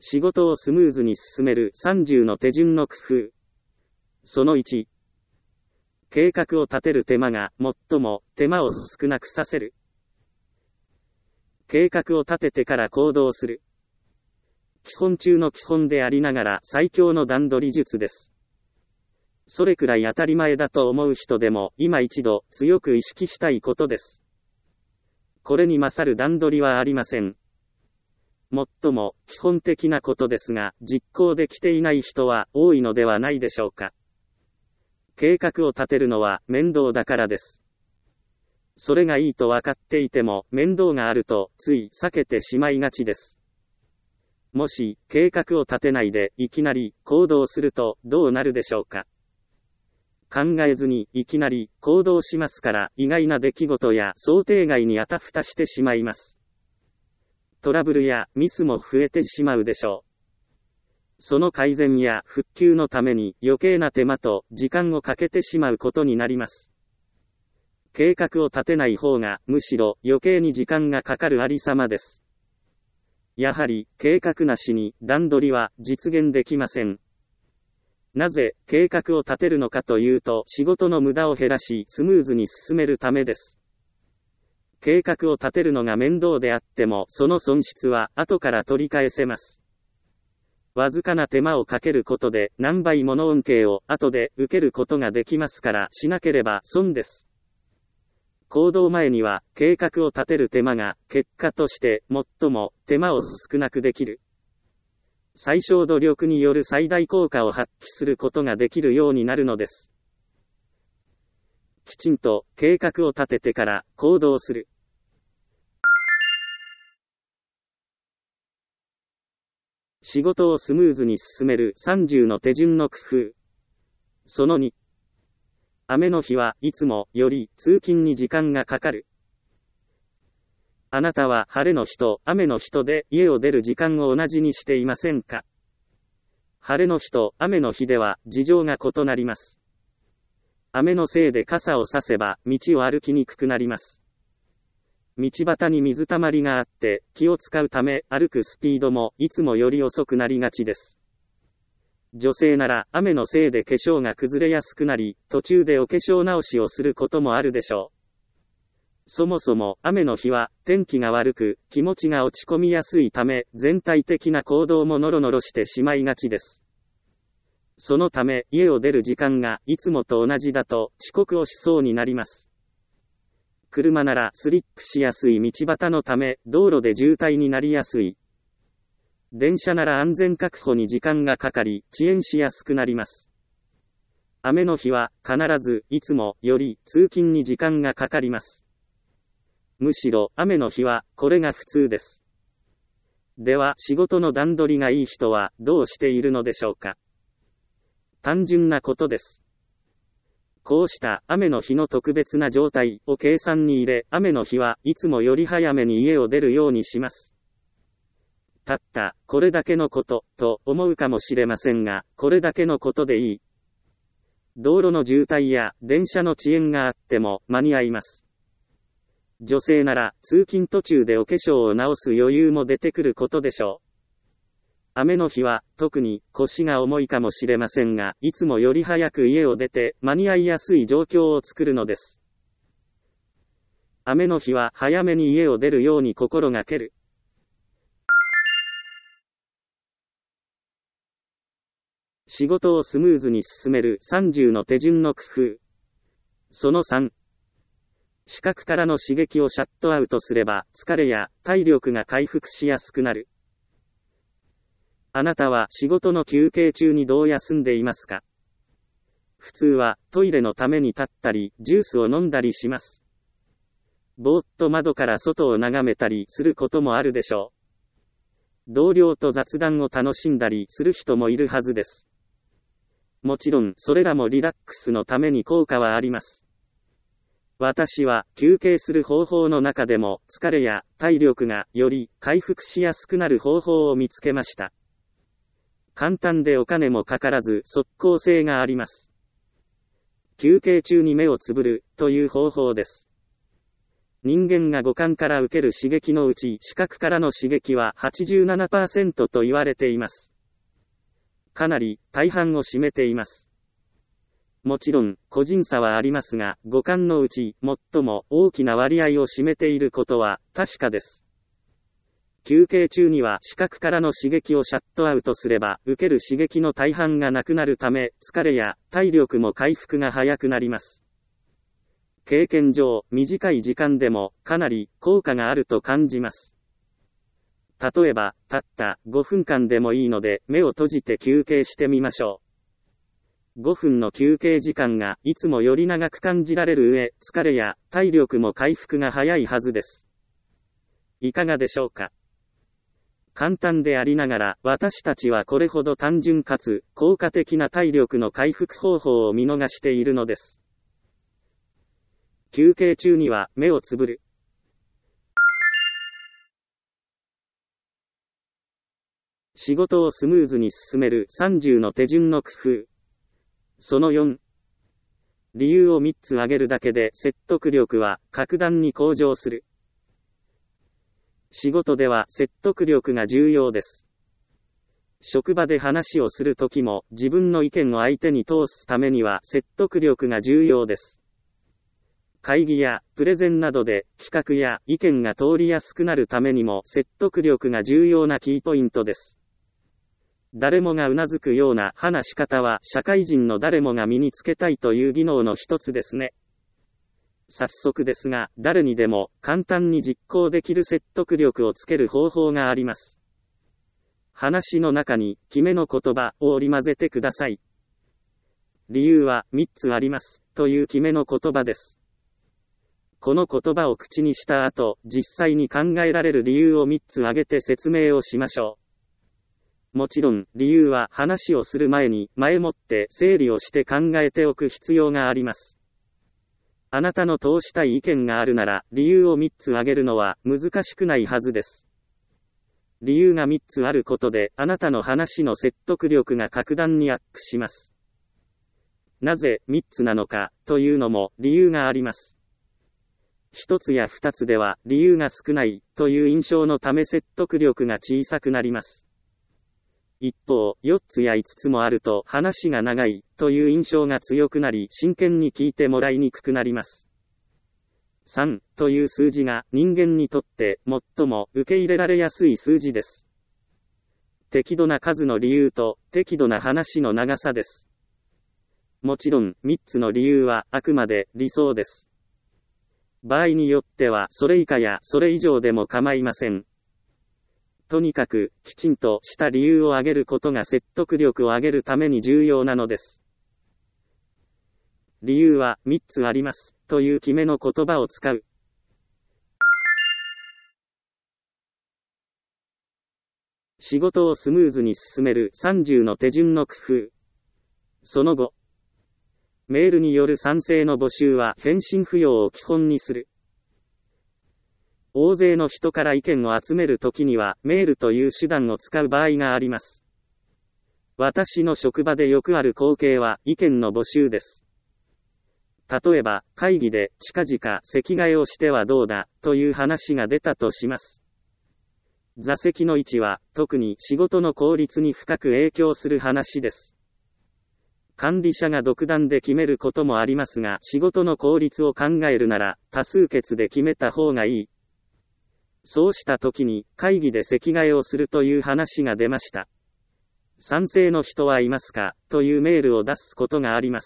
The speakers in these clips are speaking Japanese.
仕事をスムーズに進める30の手順の工夫。その1。計画を立てる手間が最も手間を少なくさせる。計画を立ててから行動する。基本中の基本でありながら最強の段取り術です。それくらい当たり前だと思う人でも今一度強く意識したいことです。これに勝る段取りはありません。最も基本的なことですが、実行できていない人は多いのではないでしょうか。計画を立てるのは面倒だからです。それがいいと分かっていても面倒があるとつい避けてしまいがちです。もし計画を立てないでいきなり行動するとどうなるでしょうか。考えずにいきなり行動しますから意外な出来事や想定外にあたふたしてしまいます。トラブルやミスも増えてしまうでしょう。その改善や復旧のために余計な手間と時間をかけてしまうことになります。計画を立てない方がむしろ余計に時間がかかるありさまです。やはり計画なしに段取りは実現できません。なぜ計画を立てるのかというと、仕事の無駄を減らしスムーズに進めるためです。計画を立てるのが面倒であってもその損失は後から取り返せます。わずかな手間をかけることで何倍もの恩恵を後で受けることができますからしなければ損です。行動前には計画を立てる手間が結果として最も手間を少なくできる。最小努力による最大効果を発揮することができるようになるのです。きちんと計画を立ててから行動する。仕事をスムーズに進める30の手順の工夫。その2。雨の日はいつもより通勤に時間がかかる。あなたは晴れの日と雨の日とで家を出る時間を同じにしていませんか？晴れの日と雨の日では事情が異なります。雨のせいで傘を差せば道を歩きにくくなります。道端に水たまりがあって気を使うため歩くスピードもいつもより遅くなりがちです。女性なら雨のせいで化粧が崩れやすくなり途中でお化粧直しをすることもあるでしょう。そもそも雨の日は天気が悪く気持ちが落ち込みやすいため全体的な行動もノロノロしてしまいがちです。そのため家を出る時間がいつもと同じだと遅刻をしそうになります。車ならスリップしやすい道端のため道路で渋滞になりやすい。電車なら安全確保に時間がかかり遅延しやすくなります。雨の日は必ずいつもより通勤に時間がかかります。むしろ雨の日はこれが普通です。では仕事の段取りがいい人はどうしているのでしょうか。単純なことです。こうした雨の日の特別な状態を計算に入れ、雨の日はいつもより早めに家を出るようにします。たったこれだけのことと思うかもしれませんが、これだけのことでいい。道路の渋滞や電車の遅延があっても間に合います。女性なら通勤途中でお化粧を直す余裕も出てくることでしょう。雨の日は特に腰が重いかもしれませんが、いつもより早く家を出て間に合いやすい状況を作るのです。雨の日は早めに家を出るように心がける。仕事をスムーズに進める30の手順の工夫。その3。視覚からの刺激をシャットアウトすれば疲れや体力が回復しやすくなる。あなたは仕事の休憩中にどう休んでいますか？普通はトイレのために立ったりジュースを飲んだりします。ぼーっと窓から外を眺めたりすることもあるでしょう。同僚と雑談を楽しんだりする人もいるはずです。もちろんそれらもリラックスのために効果はあります。私は休憩する方法の中でも疲れや体力がより回復しやすくなる方法を見つけました。簡単でお金もかからず即効性があります。休憩中に目をつぶるという方法です。 人間が五感から受ける刺激のうち視覚からの刺激は 87% と言われています。かなり大半を占めています。もちろん個人差はありますが、五感のうち最も大きな割合を占めていることは確かです。休憩中には視覚からの刺激をシャットアウトすれば、受ける刺激の大半がなくなるため、疲れや体力も回復が早くなります。経験上、短い時間でもかなり効果があると感じます。例えば、たった5分間でもいいので、目を閉じて休憩してみましょう。5分の休憩時間がいつもより長く感じられる上、疲れや体力も回復が早いはずです。いかがでしょうか。簡単でありながら、私たちはこれほど単純かつ効果的な体力の回復方法を見逃しているのです。休憩中には目をつぶる。仕事をスムーズに進める30の手順の工夫。その4。理由を3つ挙げるだけで説得力は格段に向上する。仕事では説得力が重要です。職場で話をするときも自分の意見を相手に通すためには説得力が重要です。会議やプレゼンなどで企画や意見が通りやすくなるためにも説得力が重要なキーポイントです。誰もがうなずくような話し方は社会人の誰もが身につけたいという技能の一つですね。早速ですが、誰にでも簡単に実行できる説得力をつける方法があります。話の中に決めの言葉を織り交ぜてください。理由は3つありますという決めの言葉です。この言葉を口にした後、実際に考えられる理由を3つ挙げて説明をしましょう。もちろん、理由は話をする前に前もって整理をして考えておく必要があります。あなたの通したい意見があるなら、理由を3つ挙げるのは難しくないはずです。理由が3つあることで、あなたの話の説得力が格段にアップします。なぜ3つなのかというのも理由があります。1つや2つでは理由が少ないという印象のため説得力が小さくなります。一方、4つや5つもあると話が長いという印象が強くなり真剣に聞いてもらいにくくなります。3という数字が人間にとって最も受け入れられやすい数字です。適度な数の理由と適度な話の長さです。もちろん3つの理由はあくまで理想です。場合によってはそれ以下やそれ以上でも構いません。とにかくきちんとした理由を挙げることが説得力を上げるために重要なのです。理由は3つありますという決めの言葉を使う。仕事をスムーズに進める30の手順の工夫。その後、メールによる賛成の募集は返信不要を基本にする。大勢の人から意見を集めるときにはメールという手段を使う場合があります。私の職場でよくある光景は意見の募集です。例えば会議で近々席替えをしてはどうだという話が出たとします。座席の位置は特に仕事の効率に深く影響する話です。管理者が独断で決めることもありますが、仕事の効率を考えるなら多数決で決めた方がいい。そうした時に会議で席替えをするという話が出ました。賛成の人はいますかというメールを出すことがあります。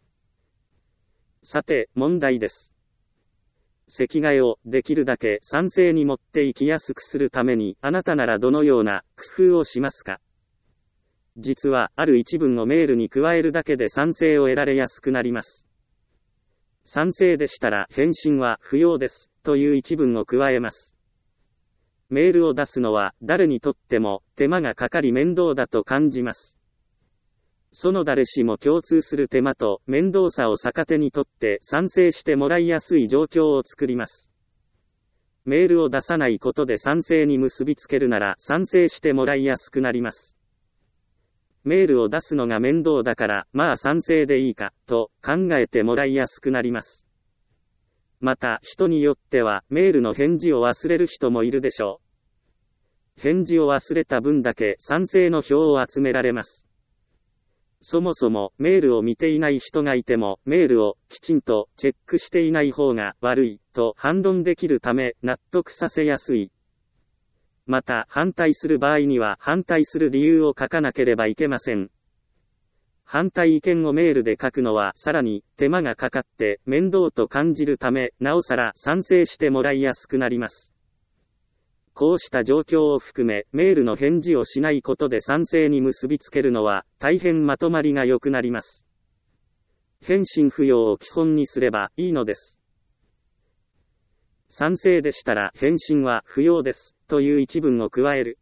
さて、問題です。席替えをできるだけ賛成に持っていきやすくするために、あなたならどのような工夫をしますか？実は、ある一文をメールに加えるだけで賛成を得られやすくなります。賛成でしたら返信は不要ですという一文を加えます。メールを出すのは誰にとっても手間がかかり面倒だと感じます。その誰しも共通する手間と面倒さを逆手にとって賛成してもらいやすい状況を作ります。メールを出さないことで賛成に結びつけるなら賛成してもらいやすくなります。メールを出すのが面倒だから、まあ賛成でいいか、と考えてもらいやすくなります。 また人によってはメールの返事を忘れる人もいるでしょう。返事を忘れた分だけ賛成の票を集められます。そもそもメールを見ていない人がいてもメールをきちんとチェックしていない方が悪いと反論できるため納得させやすい。また反対する場合には反対する理由を書かなければいけません。反対意見をメールで書くのはさらに手間がかかって面倒と感じるためなおさら賛成してもらいやすくなります。こうした状況を含めメールの返事をしないことで賛成に結びつけるのは大変まとまりが良くなります。返信不要を基本にすればいいのです。賛成でしたら返信は不要ですという一文を加える。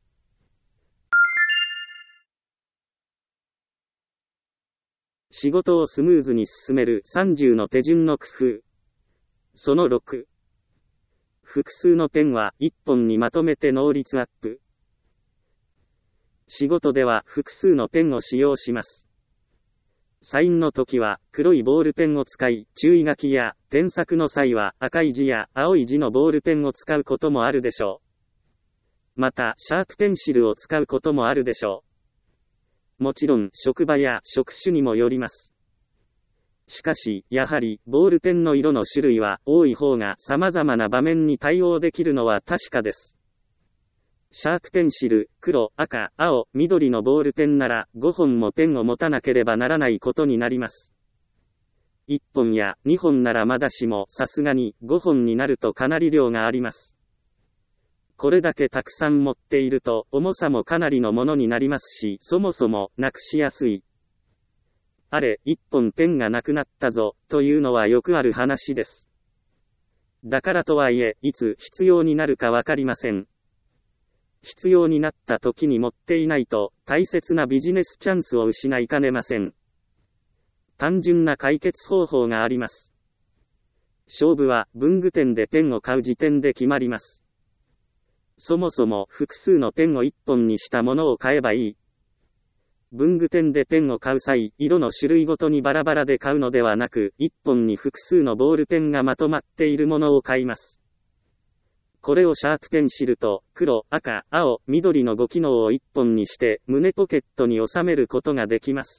仕事をスムーズに進める30の手順の工夫。その6。複数のペンは1本にまとめて能率アップ。仕事では複数のペンを使用します。サインの時は黒いボールペンを使い、注意書きや添削の際は赤い字や青い字のボールペンを使うこともあるでしょう。また、シャープペンシルを使うこともあるでしょう。もちろん、職場や職種にもよります。しかし、やはり、ボールペンの色の種類は多い方が様々な場面に対応できるのは確かです。シャープペンシル、黒、赤、青、緑のボールペンなら5本もペンを持たなければならないことになります。1本や2本ならまだしもさすがに5本になるとかなり量があります。これだけたくさん持っていると重さもかなりのものになりますし、そもそもなくしやすい。あれ、1本ペンがなくなったぞ、というのはよくある話です。だからとはいえ、いつ必要になるかわかりません。必要になった時に持っていないと、大切なビジネスチャンスを失いかねません。単純な解決方法があります。勝負は文具店でペンを買う時点で決まります。そもそも複数のペンを1本にしたものを買えばいい。文具店でペンを買う際、色の種類ごとにバラバラで買うのではなく、1本に複数のボールペンがまとまっているものを買います。これをシャープペンシルと、黒、赤、青、緑の5機能を1本にして、胸ポケットに収めることができます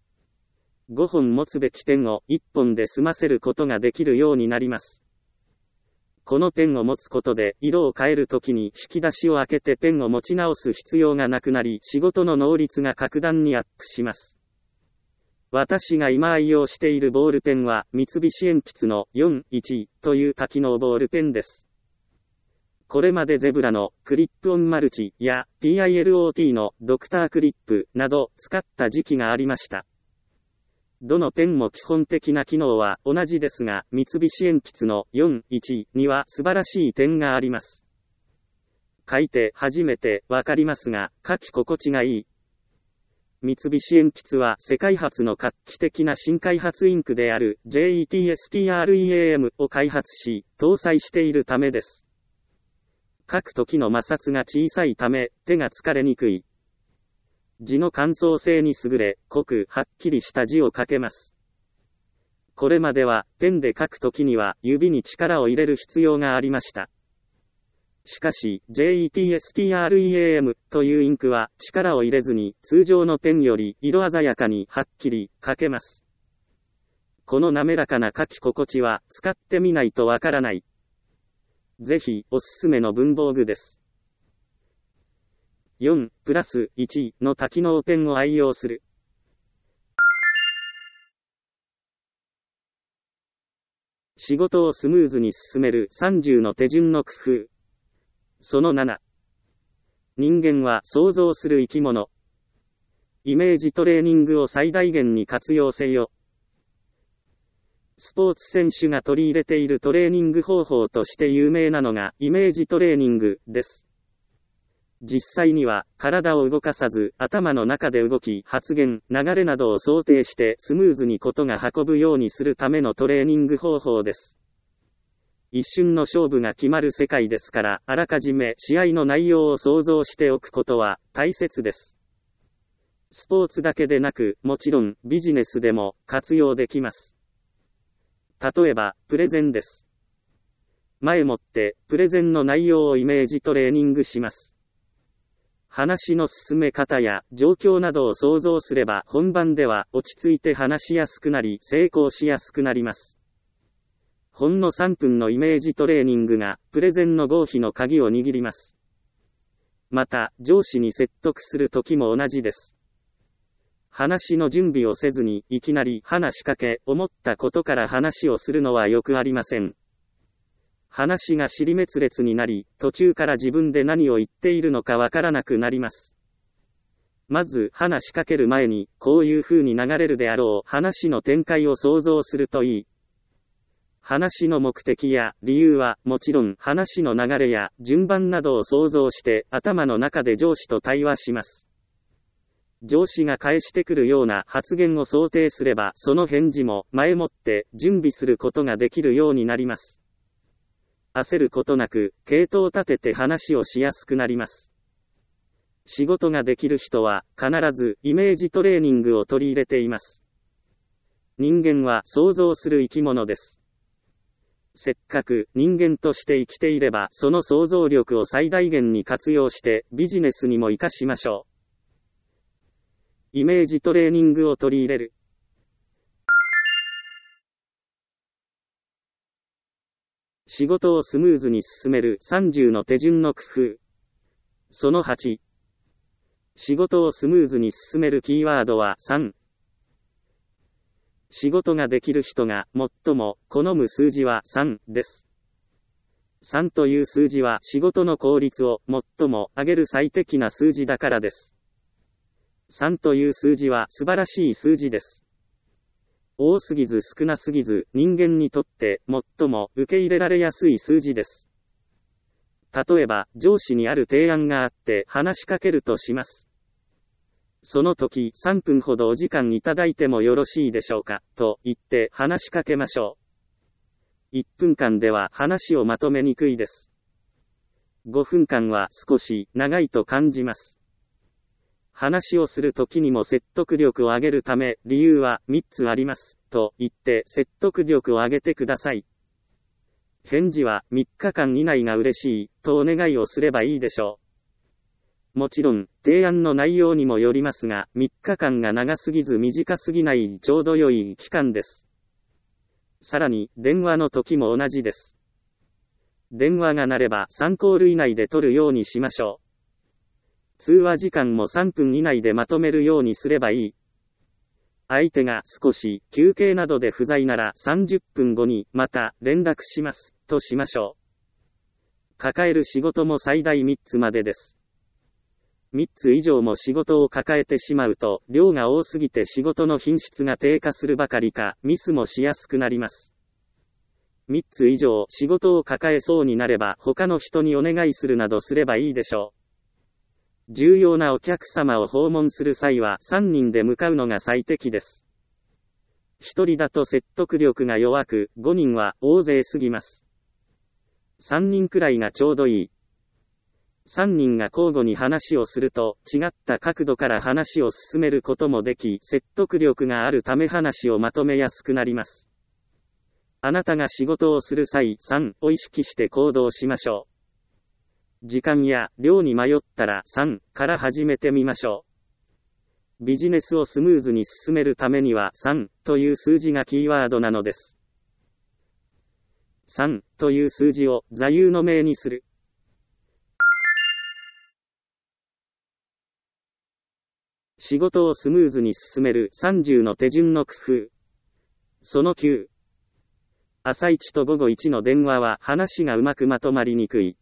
。5本持つべきペンを1本で済ませることができるようになります。このペンを持つことで、色を変えるときに引き出しを開けてペンを持ち直す必要がなくなり、仕事の能率が格段にアップします。私が今愛用しているボールペンは、三菱鉛筆の41という多機能ボールペンです。これまでゼブラのクリップオンマルチや PILOT のドクタークリップなど使った時期がありました。どのペンも基本的な機能は同じですが、三菱鉛筆の41には素晴らしい点があります。書いて初めてわかりますが、書き心地がいい。三菱鉛筆は世界初の画期的な新開発インクである JETSTREAM を開発し、搭載しているためです。書くときの摩擦が小さいため、手が疲れにくい。字の乾燥性に優れ、濃くはっきりした字を書けます。これまでは、ペンで書くときには指に力を入れる必要がありました。しかし、JETSTREAM というインクは力を入れずに通常のペンより色鮮やかにはっきり書けます。この滑らかな書き心地は使ってみないとわからない。ぜひおすすめの文房具です。4+1 の多機能ペンを愛用する。仕事をスムーズに進める30の手順の工夫。その7。人間は想像する生き物。イメージトレーニングを最大限に活用せよ。スポーツ選手が取り入れているトレーニング方法として有名なのがイメージトレーニングです。実際には体を動かさず頭の中で動き発言、流れなどを想定してスムーズに事が運ぶようにするためのトレーニング方法です。一瞬の勝負が決まる世界ですから、あらかじめ試合の内容を想像しておくことは大切です。スポーツだけでなく、もちろんビジネスでも活用できます。例えば、プレゼンです。 前もって、プレゼンの内容をイメージトレーニングします。話の進め方や状況などを想像すれば本番では落ち着いて話しやすくなり成功しやすくなります。ほんの3分のイメージトレーニングがプレゼンの合否の鍵を握ります。また、上司に説得するときも同じです。話の準備をせずにいきなり話しかけ、思ったことから話をするのはよくありません。話が尻滅裂になり、途中から自分で何を言っているのかわからなくなります。まず、話しかける前に、こういう風に流れるであろう話の展開を想像するといい。話の目的や理由はもちろん話の流れや順番などを想像して頭の中で上司と対話します。上司が返してくるような発言を想定すればその返事も前もって準備することができるようになります。焦ることなく、系統を立てて話をしやすくなります。仕事ができる人は、必ず、イメージトレーニングを取り入れています。人間は想像する生き物です。せっかく人間として生きていれば、その想像力を最大限に活用して、ビジネスにも活かしましょう。イメージトレーニングを取り入れる。仕事をスムーズに進める30の手順の工夫。その8。仕事をスムーズに進めるキーワードは3。仕事ができる人が最も好む数字は3です。3という数字は仕事の効率を最も上げる最適な数字だからです。3という数字は素晴らしい数字です。多すぎず少なすぎず、人間にとって最も受け入れられやすい数字です。例えば、上司にある提案があって話しかけるとします。その時、3分ほどお時間いただいてもよろしいでしょうか、と言って話しかけましょう。1分間では話をまとめにくいです。5分間は少し長いと感じます。話をするときにも説得力を上げるため、理由は3つあります、と言って説得力を上げてください。返事は3日間以内が嬉しい、とお願いをすればいいでしょう。もちろん、提案の内容にもよりますが、3日間が長すぎず短すぎないちょうど良い期間です。さらに、電話の時も同じです。電話が鳴れば3コール以内で取るようにしましょう。通話時間も3分以内でまとめるようにすればいい。相手が少し休憩などで不在なら30分後にまた連絡します、としましょう。抱える仕事も最大3つまでです。3つ以上も仕事を抱えてしまうと、量が多すぎて仕事の品質が低下するばかりか、ミスもしやすくなります。3つ以上仕事を抱えそうになれば他の人にお願いするなどすればいいでしょう。重要なお客様を訪問する際は3人で向かうのが最適です。1人だと説得力が弱く、5人は大勢すぎます。3人くらいがちょうどいい。3人が交互に話をすると、違った角度から話を進めることもでき、説得力があるため話をまとめやすくなります。あなたが仕事をする際、3を意識して行動しましょう。時間や量に迷ったら3から始めてみましょう。ビジネスをスムーズに進めるためには3という数字がキーワードなのです。3という数字を座右の銘にする。仕事をスムーズに進める30の手順の工夫。その9。朝一と午後1の電話は話がうまくまとまりにくい。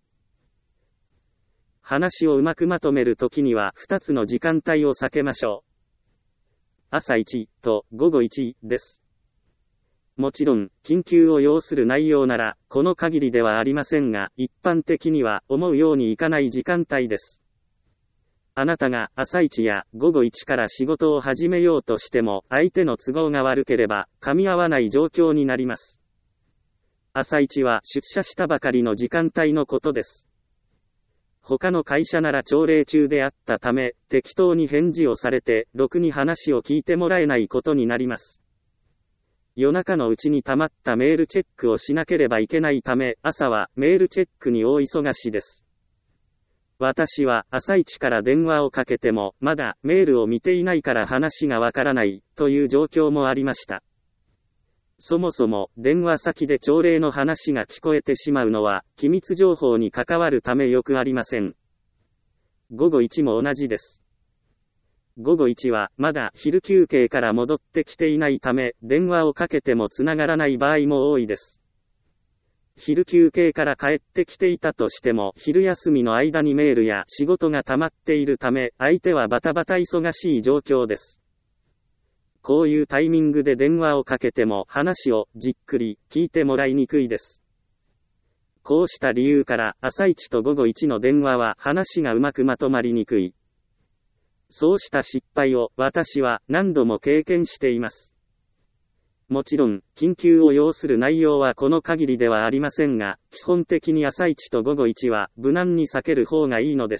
話をうまくまとめるときには2つの時間帯を避けましょう。朝1と午後1です。もちろん、緊急を要する内容なら、この限りではありませんが、一般的には思うようにいかない時間帯です。あなたが朝1や午後1から仕事を始めようとしても、相手の都合が悪ければ、噛み合わない状況になります。朝1は出社したばかりの時間帯のことです。他の会社なら朝礼中であったため、適当に返事をされて、ろくに話を聞いてもらえないことになります。 夜中のうちに溜まったメールチェックをしなければいけないため、朝はメールチェックに大忙しです。私は朝一から電話をかけても、まだメールを見ていないから話がわからない、という状況もありました。そもそも、電話先で朝礼の話が聞こえてしまうのは、機密情報に関わるためよくありません。午後1も同じです。午後1は、まだ昼休憩から戻ってきていないため、電話をかけてもつながらない場合も多いです。昼休憩から帰ってきていたとしても、昼休みの間にメールや仕事が溜まっているため、相手はバタバタ忙しい状況です。こういうタイミングで電話をかけても話をじっくり聞いてもらいにくいです。こうした理由から朝一と午後一の電話は話がうまくまとまりにくい。そうした失敗を私は何度も経験しています。もちろん、緊急を要する内容はこの限りではありませんが、基本的に朝一と午後一は無難に避ける方がいいのです。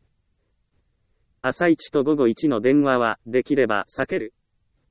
朝一と午後一の電話はできれば避ける。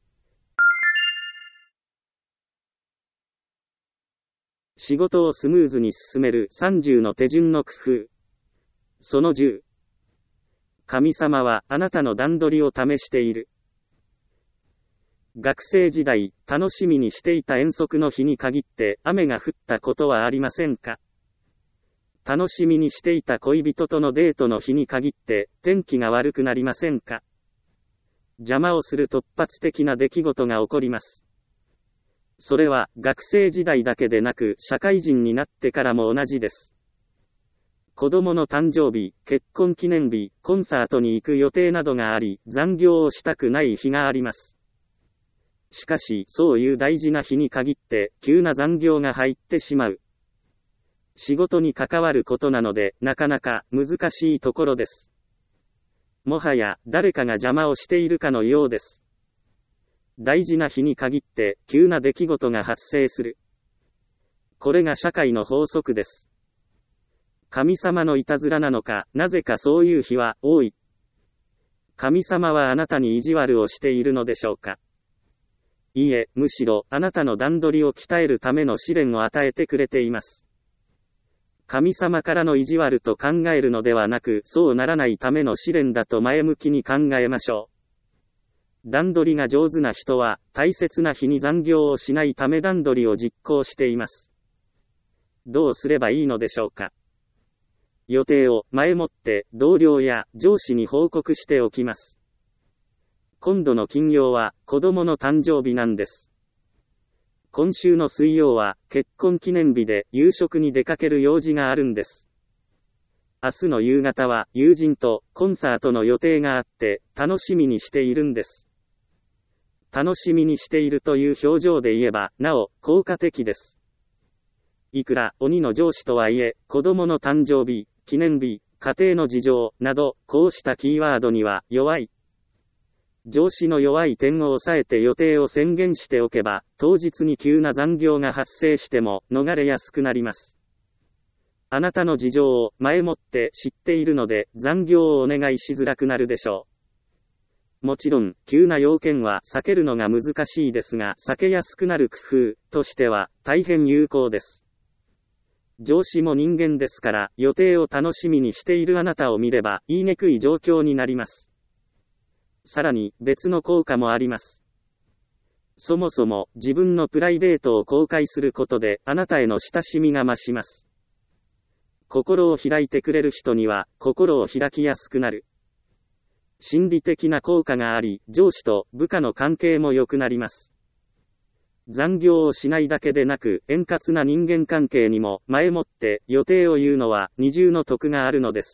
仕事をスムーズに進める30の手順の工夫。その10。神様はあなたの段取りを試している。学生時代、楽しみにしていた遠足の日に限って雨が降ったことはありませんか？楽しみにしていた恋人とのデートの日に限って天気が悪くなりませんか？邪魔をする突発的な出来事が起こります。それは学生時代だけでなく社会人になってからも同じです。子供の誕生日、結婚記念日、コンサートに行く予定などがあり、残業をしたくない日があります。しかし、そういう大事な日に限って、急な残業が入ってしまう。仕事に関わることなので、なかなか難しいところです。もはや、誰かが邪魔をしているかのようです。大事な日に限って、急な出来事が発生する。これが社会の法則です。神様のいたずらなのか、なぜかそういう日は多い。神様はあなたに意地悪をしているのでしょうか。いいえ、むしろ、あなたの段取りを鍛えるための試練を与えてくれています。神様からの意地悪と考えるのではなく、そうならないための試練だと前向きに考えましょう。段取りが上手な人は、大切な日に残業をしないため段取りを実行しています。どうすればいいのでしょうか。予定を前もって同僚や上司に報告しておきます。今度の金曜は子供の誕生日なんです。今週の水曜は結婚記念日で夕食に出かける用事があるんです。明日の夕方は友人とコンサートの予定があって楽しみにしているんです。楽しみにしているという表情で言えばなお効果的です。いくら鬼の上司とはいえ、子供の誕生日、記念日、家庭の事情などこうしたキーワードには弱い。上司の弱い点を抑えて予定を宣言しておけば、当日に急な残業が発生しても逃れやすくなります。あなたの事情を前もって知っているので残業をお願いしづらくなるでしょう。もちろん、急な要件は避けるのが難しいですが、避けやすくなる工夫としては大変有効です。上司も人間ですから、予定を楽しみにしているあなたを見れば言いにくい状況になります。さらに別の効果もあります。そもそも自分のプライベートを公開することであなたへの親しみが増します。心を開いてくれる人には心を開きやすくなる。心理的な効果があり、上司と部下の関係も良くなります。残業をしないだけでなく、円滑な人間関係にも前もって予定を言うのは二重の得があるのです。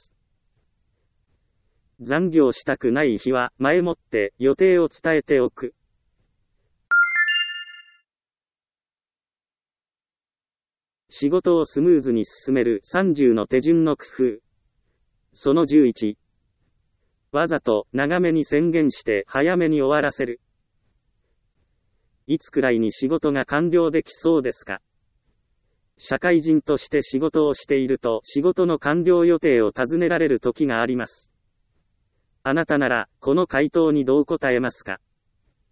残業したくない日は前もって予定を伝えておく。仕事をスムーズに進める30の手順の工夫。その11。わざと長めに宣言して早めに終わらせる。いつくらいに仕事が完了できそうですか？社会人として仕事をしていると仕事の完了予定を尋ねられる時があります。あなたならこの回答にどう答えますか？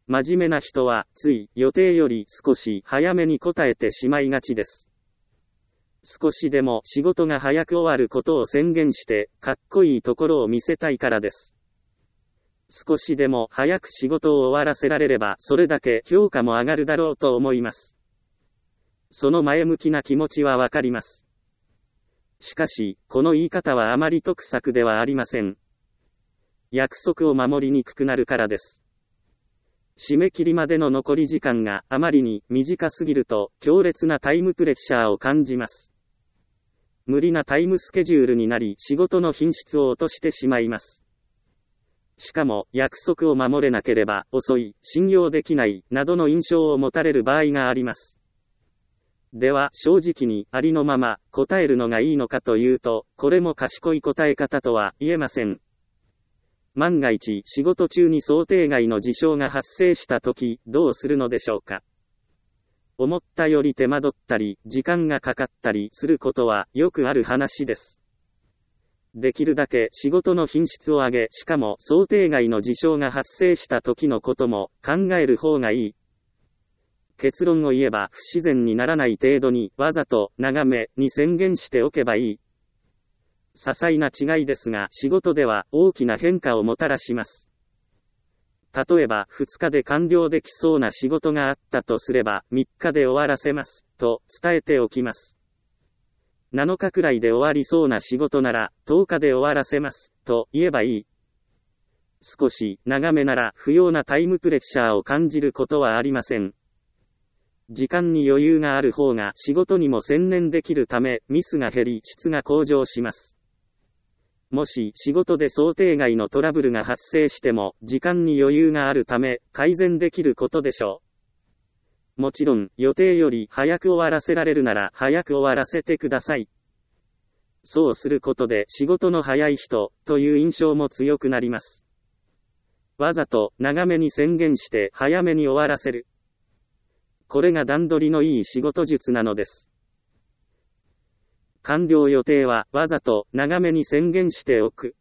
真面目な人は、つい予定より少し早めに答えてしまいがちです。少しでも仕事が早く終わることを宣言して、かっこいいところを見せたいからです。少しでも早く仕事を終わらせられれば、それだけ評価も上がるだろうと思います。その前向きな気持ちはわかります。しかし、この言い方はあまり得策ではありません。約束を守りにくくなるからです。締め切りまでの残り時間があまりに短すぎると強烈なタイムプレッシャーを感じます。無理なタイムスケジュールになり仕事の品質を落としてしまいます。しかも約束を守れなければ遅い、信用できないなどの印象を持たれる場合があります。では正直にありのまま答えるのがいいのかというと、これも賢い答え方とは言えません。万が一仕事中に想定外の事象が発生したとき、どうするのでしょうか。思ったより手間取ったり、時間がかかったりすることはよくある話です。できるだけ仕事の品質を上げ、しかも想定外の事象が発生した時のことも考える方がいい。結論を言えば不自然にならない程度にわざと長めに宣言しておけばいい。些細な違いですが仕事では大きな変化をもたらします。例えば2日で完了できそうな仕事があったとすれば3日で終わらせますと伝えておきます。7日くらいで終わりそうな仕事なら10日で終わらせますと言えばいい。少し長めなら不要なタイムプレッシャーを感じることはありません。時間に余裕がある方が仕事にも専念できるためミスが減り質が向上します。もし仕事で想定外のトラブルが発生しても時間に余裕があるため改善できることでしょう。もちろん予定より早く終わらせられるなら早く終わらせてください。そうすることで仕事の早い人という印象も強くなります。わざと長めに宣言して早めに終わらせる。これが段取りのいい仕事術なのです。完了予定はわざと長めに宣言しておく。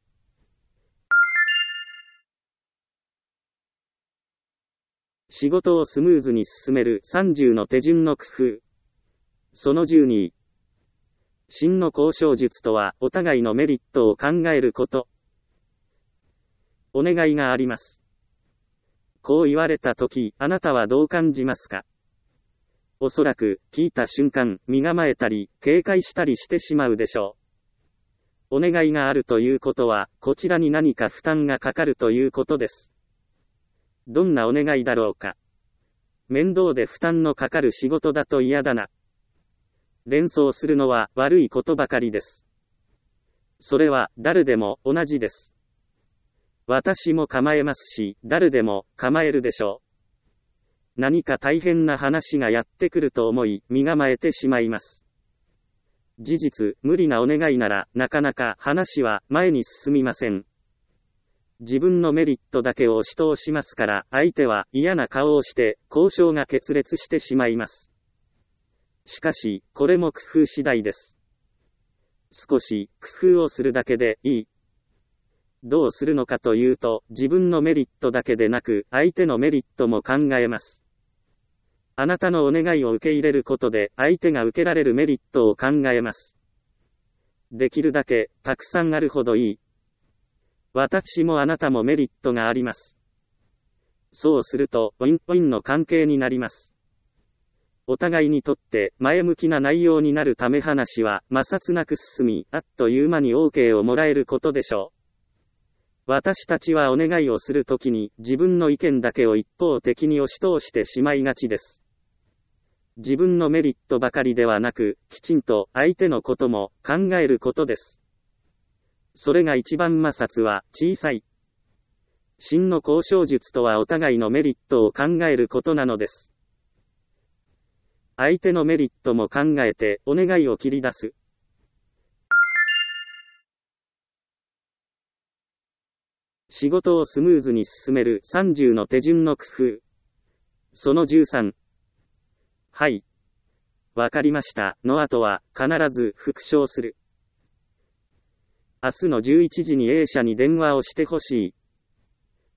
仕事をスムーズに進める30の手順の工夫。その12。真の交渉術とはお互いのメリットを考えること。お願いがあります。こう言われたとき、あなたはどう感じますか？おそらく、聞いた瞬間、身構えたり、警戒したりしてしまうでしょう。お願いがあるということは、こちらに何か負担がかかるということです。どんなお願いだろうか。面倒で負担のかかる仕事だと嫌だな。連想するのは悪いことばかりです。それは誰でも同じです。私も構えますし、誰でも構えるでしょう。何か大変な話がやってくると思い、身構えてしまいます。事実、無理なお願いなら、なかなか話は前に進みません。自分のメリットだけを押し通しますから、相手は嫌な顔をして、交渉が決裂してしまいます。しかし、これも工夫次第です。少し、工夫をするだけでいい。どうするのかというと、自分のメリットだけでなく、相手のメリットも考えます。あなたのお願いを受け入れることで、相手が受けられるメリットを考えます。できるだけ、たくさんあるほどいい。私もあなたもメリットがあります。そうすると、ウィンウィンの関係になります。お互いにとって前向きな内容になるため話は摩擦なく進み、あっという間に OK をもらえることでしょう。私たちはお願いをするときに自分の意見だけを一方的に押し通してしまいがちです。自分のメリットばかりではなく、きちんと相手のことも考えることです。それが一番摩擦は小さい。真の交渉術とはお互いのメリットを考えることなのです。相手のメリットも考えてお願いを切り出す。仕事をスムーズに進める30の手順の工夫。その13。はい。わかりました。の後は必ず復唱する。明日の11時に A 社に電話をしてほしい。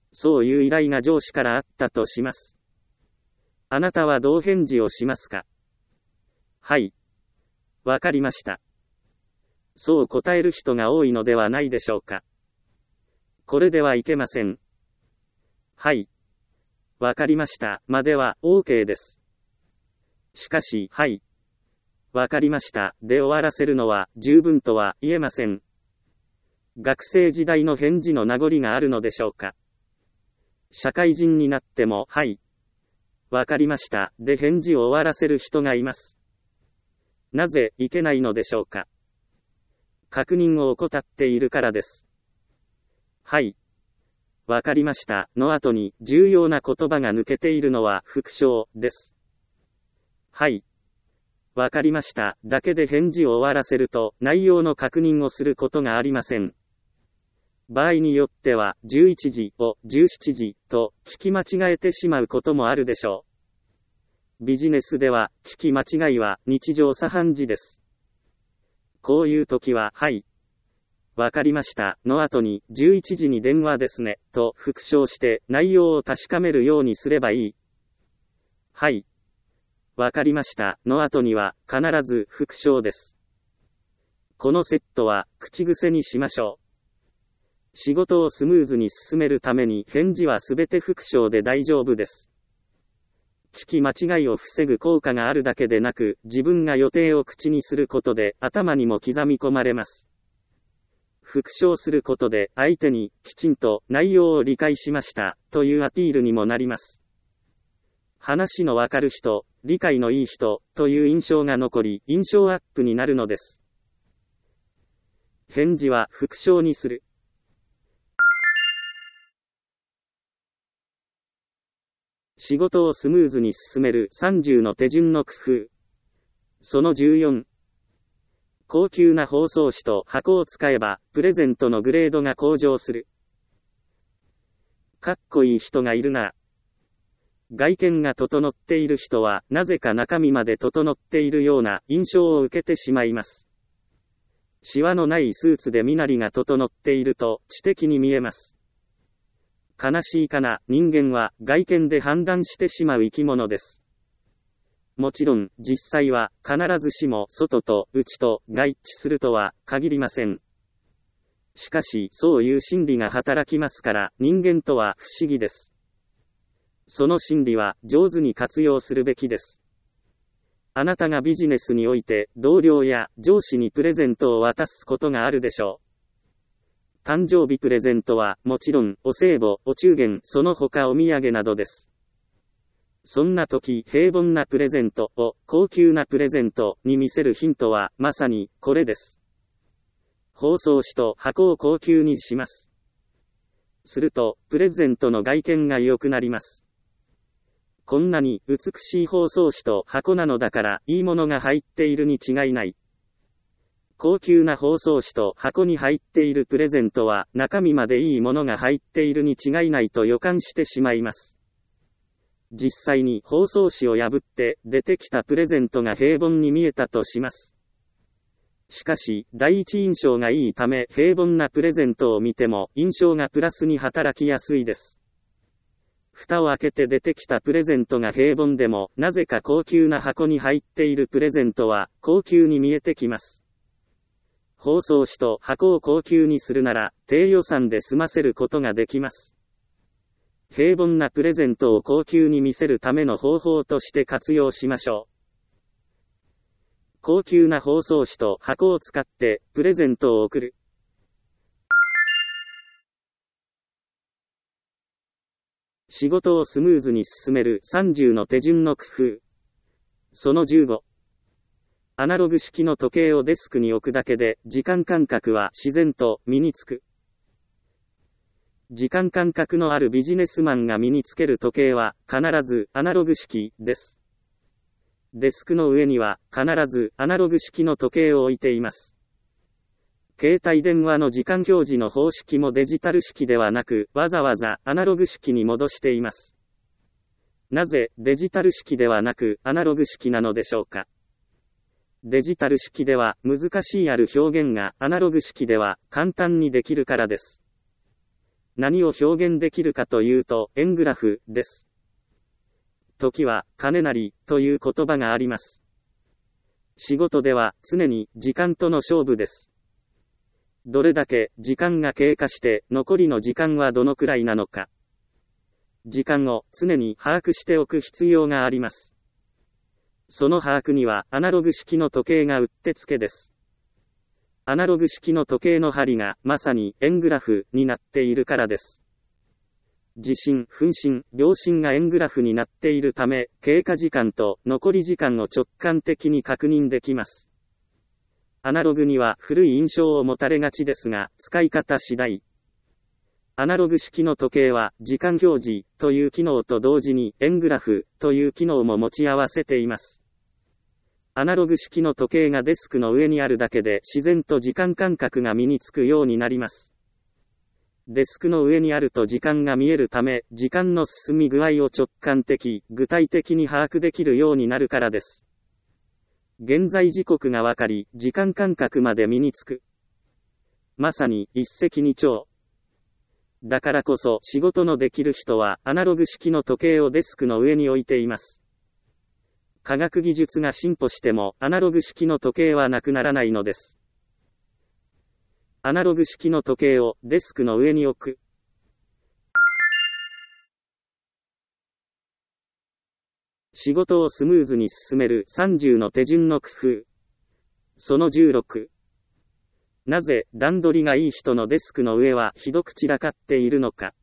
そういう依頼が上司からあったとします。あなたはどう返事をしますか？はい。わかりました。そう答える人が多いのではないでしょうか。これではいけません。はい。わかりました。までは OK です。しかし、はい。わかりました。で終わらせるのは十分とは言えません。学生時代の返事の名残があるのでしょうか。社会人になっても、はい。わかりました。で返事を終わらせる人がいます。なぜいけないのでしょうか。確認を怠っているからです。はい。わかりました。の後に重要な言葉が抜けているのは復唱です。はい。わかりました。だけで返事を終わらせると内容の確認をすることがありません。場合によっては11時を17時と聞き間違えてしまうこともあるでしょう。ビジネスでは聞き間違いは日常茶飯事です。こういう時は、はい。わかりました。の後に11時に電話ですね、と復唱して内容を確かめるようにすればいい。はい。わかりました。の後には必ず復唱です。このセットは口癖にしましょう。仕事をスムーズに進めるために返事はすべて復唱で大丈夫です。聞き間違いを防ぐ効果があるだけでなく、自分が予定を口にすることで頭にも刻み込まれます。復唱することで相手にきちんと内容を理解しましたというアピールにもなります。話のわかる人、理解のいい人という印象が残り、印象アップになるのです。返事は復唱にする。仕事をスムーズに進める30の手順の工夫。その14。高級な包装紙と箱を使えば、プレゼントのグレードが向上する。かっこいい人がいるな。外見が整っている人は、なぜか中身まで整っているような印象を受けてしまいます。シワのないスーツで身なりが整っていると、知的に見えます。悲しいかな、人間は外見で判断してしまう生き物です。もちろん、実際は必ずしも外と内とが一致するとは限りません。しかし、そういう心理が働きますから、人間とは不思議です。その心理は上手に活用するべきです。あなたがビジネスにおいて同僚や上司にプレゼントを渡すことがあるでしょう。誕生日プレゼントはもちろんお歳暮、お中元、その他お土産などです。そんな時、平凡なプレゼントを高級なプレゼントに見せるヒントはまさにこれです。包装紙と箱を高級にします。すると、プレゼントの外見が良くなります。こんなに美しい包装紙と箱なのだからいいものが入っているに違いない。高級な包装紙と箱に入っているプレゼントは中身までいいものが入っているに違いないと予感してしまいます。実際に包装紙を破って出てきたプレゼントが平凡に見えたとします。しかし、第一印象がいいため平凡なプレゼントを見ても印象がプラスに働きやすいです。蓋を開けて出てきたプレゼントが平凡でも、なぜか高級な箱に入っているプレゼントは高級に見えてきます。包装紙と箱を高級にするなら、低予算で済ませることができます。平凡なプレゼントを高級に見せるための方法として活用しましょう。高級な包装紙と箱を使ってプレゼントを贈る。仕事をスムーズに進める30の手順の工夫。その15。アナログ式の時計をデスクに置くだけで時間感覚は自然と身につく。時間感覚のあるビジネスマンが身につける時計は必ずアナログ式です。デスクの上には必ずアナログ式の時計を置いています。携帯電話の時間表示の方式もデジタル式ではなく、わざわざアナログ式に戻しています。なぜデジタル式ではなくアナログ式なのでしょうか。デジタル式では難しいある表現がアナログ式では簡単にできるからです。 何を表現できるかというと、円グラフです。時は金なりという言葉があります。仕事では常に時間との勝負です。どれだけ時間が経過して残りの時間はどのくらいなのか。時間を常に把握しておく必要があります。その把握にはアナログ式の時計がうってつけです。アナログ式の時計の針がまさに円グラフになっているからです。時針、分針、秒針が円グラフになっているため、経過時間と残り時間を直感的に確認できます。アナログには古い印象を持たれがちですが、使い方次第。アナログ式の時計は、時間表示という機能と同時に円グラフという機能も持ち合わせています。アナログ式の時計がデスクの上にあるだけで自然と時間感覚が身につくようになります。デスクの上にあると時間が見えるため、時間の進み具合を直感的、具体的に把握できるようになるからです。現在時刻がわかり、時間感覚まで身につく。まさに一石二鳥。だからこそ仕事のできる人はアナログ式の時計をデスクの上に置いています。科学技術が進歩してもアナログ式の時計はなくならないのです。アナログ式の時計をデスクの上に置く。仕事をスムーズに進める30の手順の工夫。その16。なぜ段取りがいい人のデスクの上はひどく散らかっているのか。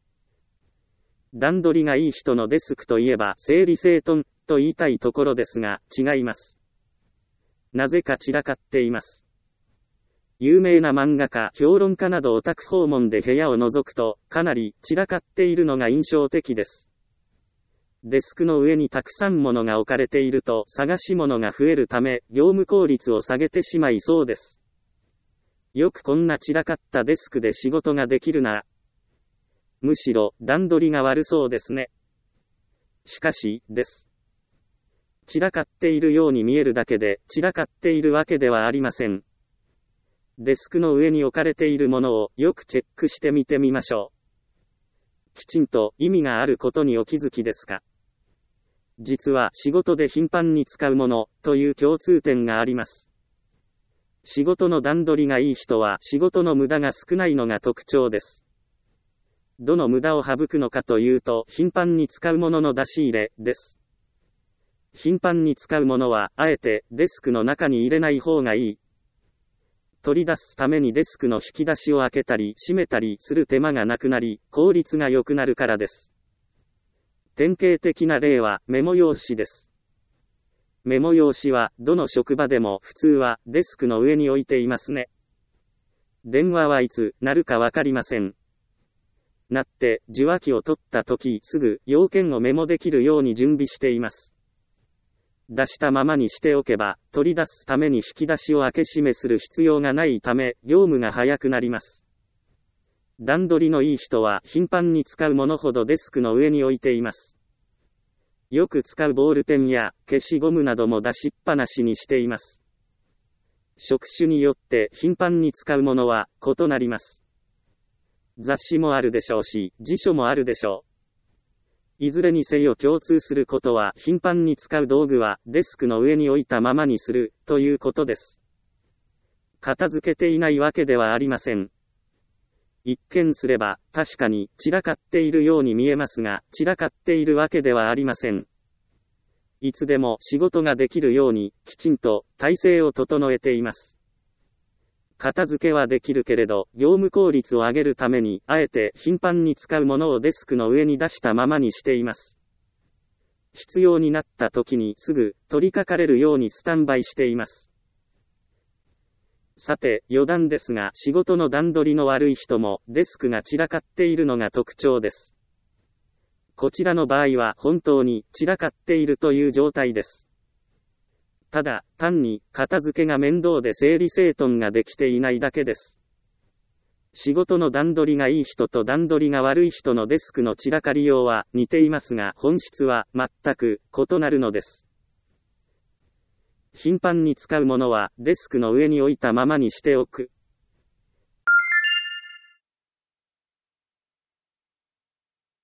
段取りがいい人のデスクといえば整理整頓と言いたいところですが、違います。なぜか散らかっています。有名な漫画家、評論家などオタク訪問で部屋を覗くと、かなり散らかっているのが印象的です。デスクの上にたくさん物が置かれていると探し物が増えるため、業務効率を下げてしまいそうです。よくこんな散らかったデスクで仕事ができるな。むしろ段取りが悪そうですね。しかし、です。散らかっているように見えるだけで、散らかっているわけではありません。デスクの上に置かれているものをよくチェックしてみてみましょう。きちんと意味があることにお気づきですか？実は仕事で頻繁に使うものという共通点があります。仕事の段取りがいい人は仕事の無駄が少ないのが特徴です。どの無駄を省くのかというと、頻繁に使うものの出し入れです。頻繁に使うものは、あえてデスクの中に入れない方がいい。取り出すためにデスクの引き出しを開けたり閉めたりする手間がなくなり、効率が良くなるからです。典型的な例はメモ用紙です。メモ用紙はどの職場でも普通はデスクの上に置いていますね。電話はいつ鳴るかわかりません。鳴って受話器を取った時すぐ要件をメモできるように準備しています。出したままにしておけば、取り出すために引き出しを開け閉めする必要がないため、業務が早くなります。段取りのいい人は頻繁に使うものほどデスクの上に置いています。よく使うボールペンや消しゴムなども出しっぱなしにしています。職種によって頻繁に使うものは異なります。雑誌もあるでしょうし、辞書もあるでしょう。いずれにせよ共通することは、頻繁に使う道具はデスクの上に置いたままにするということです。片付けていないわけではありません。一見すれば確かに散らかっているように見えますが、散らかっているわけではありません。いつでも仕事ができるようにきちんと体制を整えています。片付けはできるけれど、業務効率を上げるために、あえて頻繁に使うものをデスクの上に出したままにしています。必要になった時にすぐ取り掛かれるようにスタンバイしています。さて、余談ですが、仕事の段取りの悪い人もデスクが散らかっているのが特徴です。こちらの場合は本当に散らかっているという状態です。ただ、単に片付けが面倒で整理整頓ができていないだけです。仕事の段取りがいい人と段取りが悪い人のデスクの散らかりようは似ていますが、本質は全く異なるのです。頻繁に使うものはデスクの上に置いたままにしておく。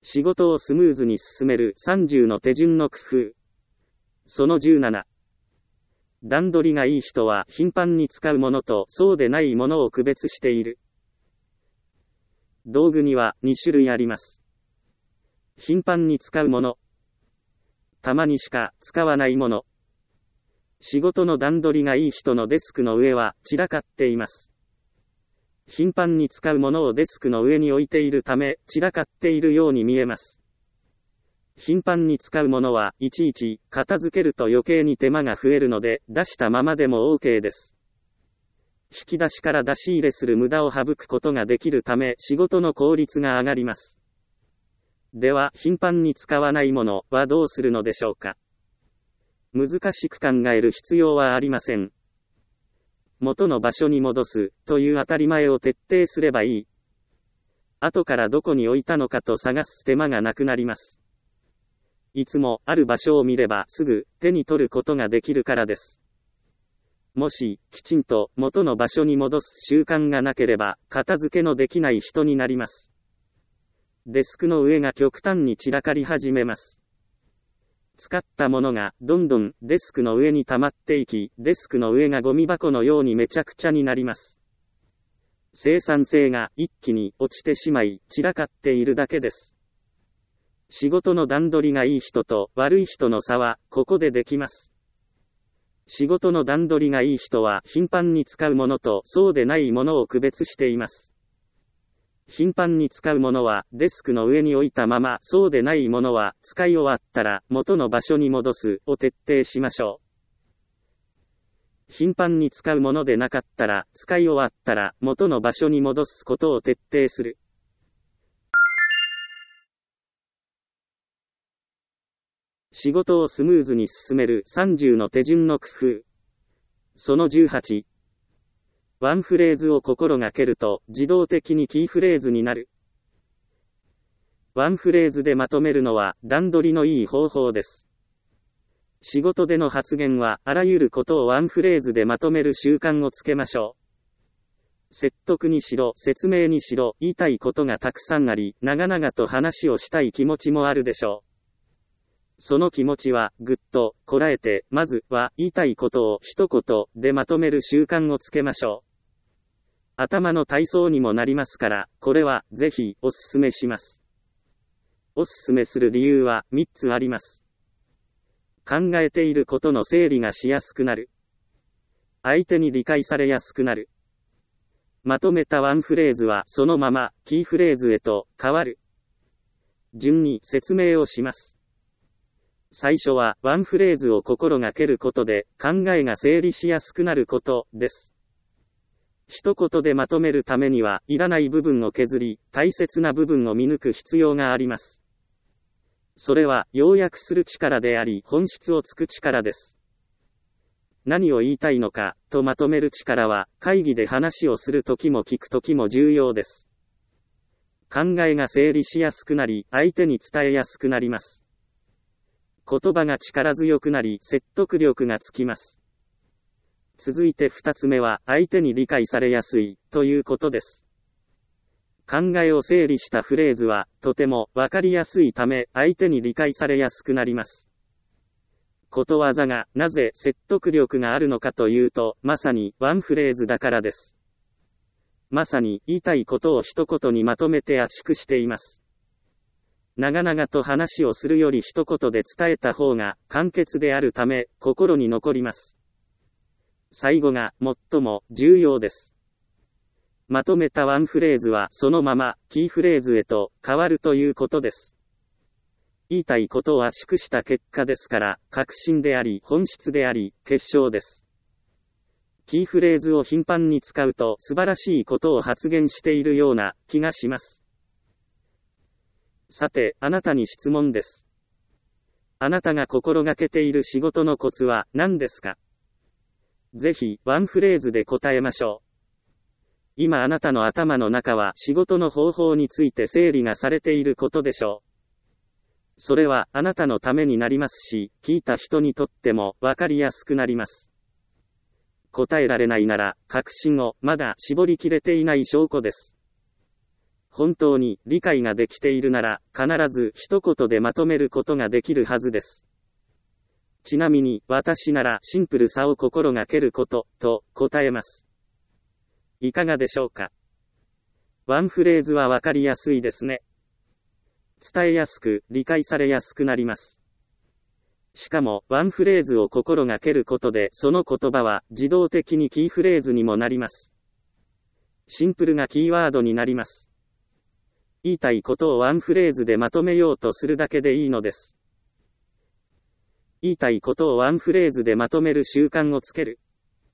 仕事をスムーズに進める30の手順の工夫。その17。段取りがいい人は頻繁に使うものとそうでないものを区別している。道具には2種類あります。頻繁に使うもの。たまにしか使わないもの。仕事の段取りがいい人のデスクの上は散らかっています。頻繁に使うものをデスクの上に置いているため散らかっているように見えます。頻繁に使うものはいちいち片付けると余計に手間が増えるので出したままでも OK です。引き出しから出し入れする無駄を省くことができるため仕事の効率が上がります。では頻繁に使わないものはどうするのでしょうか。難しく考える必要はありません。元の場所に戻すという当たり前を徹底すればいい。後からどこに置いたのかと探す手間がなくなります。いつもある場所を見ればすぐ手に取ることができるからです。もしきちんと元の場所に戻す習慣がなければ片付けのできない人になります。デスクの上が極端に散らかり始めます。使ったものがどんどんデスクの上に溜まっていき、デスクの上がゴミ箱のようにめちゃくちゃになります。生産性が一気に落ちてしまい、散らかっているだけです。仕事の段取りがいい人と悪い人の差はここでできます。仕事の段取りがいい人は頻繁に使うものとそうでないものを区別しています。頻繁に使うものはデスクの上に置いたまま、そうでないものは使い終わったら元の場所に戻すを徹底しましょう。頻繁に使うものでなかったら使い終わったら元の場所に戻すことを徹底する。仕事をスムーズに進める30の手順の工夫。その18。ワンフレーズを心がけると自動的にキーフレーズになる。ワンフレーズでまとめるのは段取りのいい方法です。仕事での発言はあらゆることをワンフレーズでまとめる習慣をつけましょう。説得にしろ説明にしろ言いたいことがたくさんあり、長々と話をしたい気持ちもあるでしょう。その気持ちはぐっとこらえて、まずは言いたいことを一言でまとめる習慣をつけましょう。頭の体操にもなりますから、これはぜひおすすめします。おすすめする理由は3つあります。考えていることの整理がしやすくなる。相手に理解されやすくなる。まとめたワンフレーズはそのままキーフレーズへと変わる。順に説明をします。最初はワンフレーズを心がけることで考えが整理しやすくなることです。一言でまとめるためにはいらない部分を削り、大切な部分を見抜く必要があります。それは要約する力であり、本質をつく力です。何を言いたいのかとまとめる力は会議で話をするときも聞くときも重要です。考えが整理しやすくなり、相手に伝えやすくなります。言葉が力強くなり、説得力がつきます。続いて2つ目は、相手に理解されやすい、ということです。考えを整理したフレーズは、とてもわかりやすいため、相手に理解されやすくなります。ことわざが、なぜ説得力があるのかというと、まさに、ワンフレーズだからです。まさに、言いたいことを一言にまとめて圧縮しています。長々と話をするより一言で伝えた方が、簡潔であるため、心に残ります。最後が最も重要です。まとめたワンフレーズはそのままキーフレーズへと変わるということです。言いたいことを圧縮した結果ですから、核心であり本質であり結晶です。キーフレーズを頻繁に使うと素晴らしいことを発言しているような気がします。さて、あなたに質問です。あなたが心がけている仕事のコツは何ですか？ぜひ、ワンフレーズで答えましょう。今あなたの頭の中は仕事の方法について整理がされていることでしょう。それはあなたのためになりますし、聞いた人にとってもわかりやすくなります。答えられないなら、確信をまだ絞りきれていない証拠です。 本当に理解ができているなら、必ず一言でまとめることができるはずです。ちなみに、私ならシンプルさを心がけること、と答えます。いかがでしょうか。ワンフレーズはわかりやすいですね。伝えやすく、理解されやすくなります。しかも、ワンフレーズを心がけることで、その言葉は自動的にキーフレーズにもなります。シンプルがキーワードになります。言いたいことをワンフレーズでまとめようとするだけでいいのです。言いたいことをワンフレーズでまとめる習慣をつける。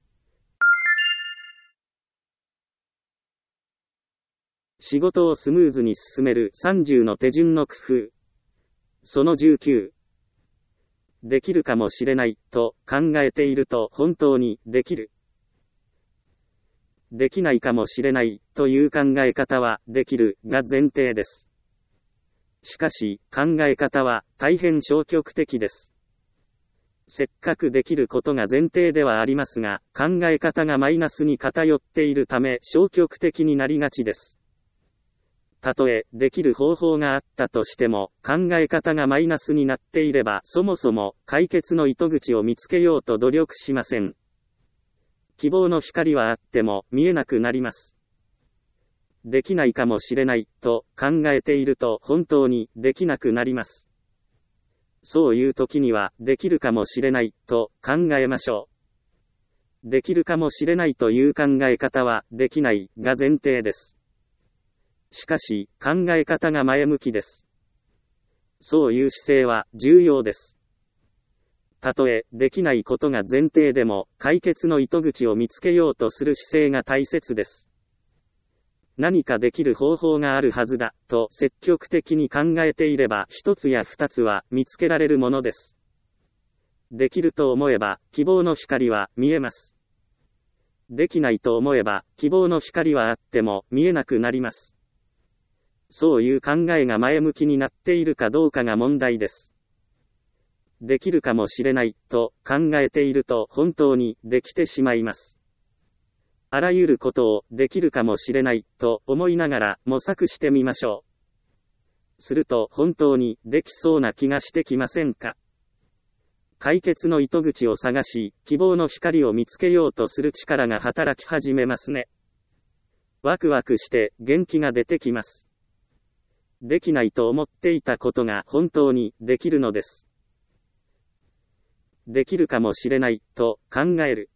仕事をスムーズに進める30の手順の工夫。その19。できるかもしれないと考えていると本当にできる。できないかもしれないという考え方はできるが前提です。しかし考え方は大変消極的です。せっかくできることが前提ではありますが、考え方がマイナスに偏っているため消極的になりがちです。たとえできる方法があったとしても、考え方がマイナスになっていれば、そもそも解決の糸口を見つけようと努力しません。希望の光はあっても見えなくなります。できないかもしれないと考えていると本当にできなくなります。そういう時にはできるかもしれないと考えましょう。できるかもしれないという考え方はできないが前提です。しかし、考え方が前向きです。そういう姿勢は重要です。たとえできないことが前提でも、解決の糸口を見つけようとする姿勢が大切です。何かできる方法があるはずだ、と積極的に考えていれば、一つや二つは見つけられるものです。できると思えば、希望の光は見えます。できないと思えば、希望の光はあっても見えなくなります。そういう考えが前向きになっているかどうかが問題です。できるかもしれないと考えていると本当にできてしまいます。あらゆることをできるかもしれないと思いながら模索してみましょう。すると本当にできそうな気がしてきませんか？解決の糸口を探し、希望の光を見つけようとする力が働き始めますね。ワクワクして元気が出てきます。できないと思っていたことが本当にできるのです。できるかもしれないと考える。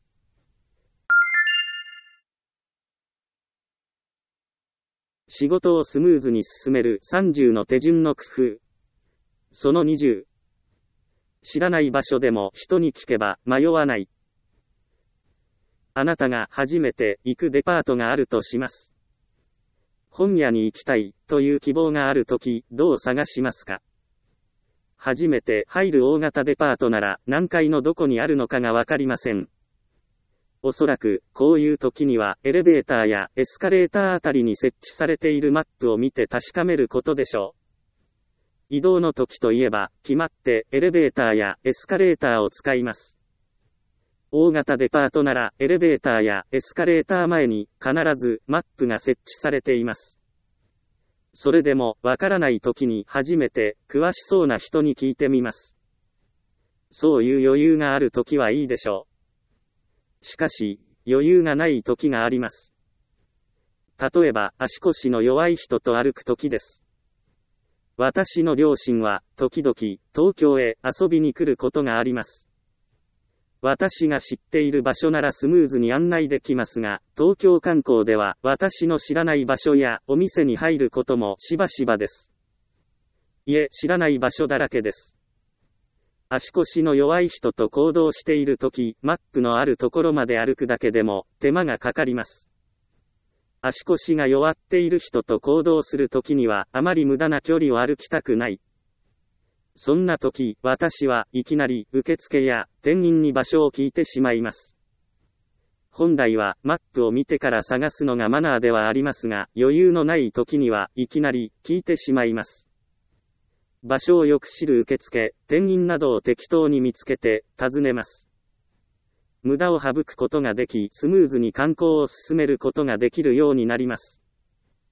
仕事をスムーズに進める30の手順の工夫。その20。知らない場所でも人に聞けば迷わない。あなたが初めて行くデパートがあるとします。本屋に行きたいという希望があるとき、どう探しますか？初めて入る大型デパートなら何階のどこにあるのかがわかりません。おそらく、こういう時にはエレベーターやエスカレーターあたりに設置されているマップを見て確かめることでしょう。移動の時といえば、決まってエレベーターやエスカレーターを使います。大型デパートならエレベーターやエスカレーター前に必ずマップが設置されています。それでもわからない時に初めて詳しそうな人に聞いてみます。そういう余裕がある時はいいでしょう。しかし、余裕がない時があります。例えば足腰の弱い人と歩く時です。私の両親は時々東京へ遊びに来ることがあります。私が知っている場所ならスムーズに案内できますが、東京観光では私の知らない場所やお店に入ることもしばしばです。いえ、知らない場所だらけです。足腰の弱い人と行動しているとき、マップのあるところまで歩くだけでも手間がかかります。足腰が弱っている人と行動するときにはあまり無駄な距離を歩きたくない。そんな時、私はいきなり受付や店員に場所を聞いてしまいます。本来はマップを見てから探すのがマナーではありますが、余裕のない時にはいきなり聞いてしまいます。場所をよく知る受付、店員などを適当に見つけて尋ねます。無駄を省くことができ、スムーズに観光を進めることができるようになります。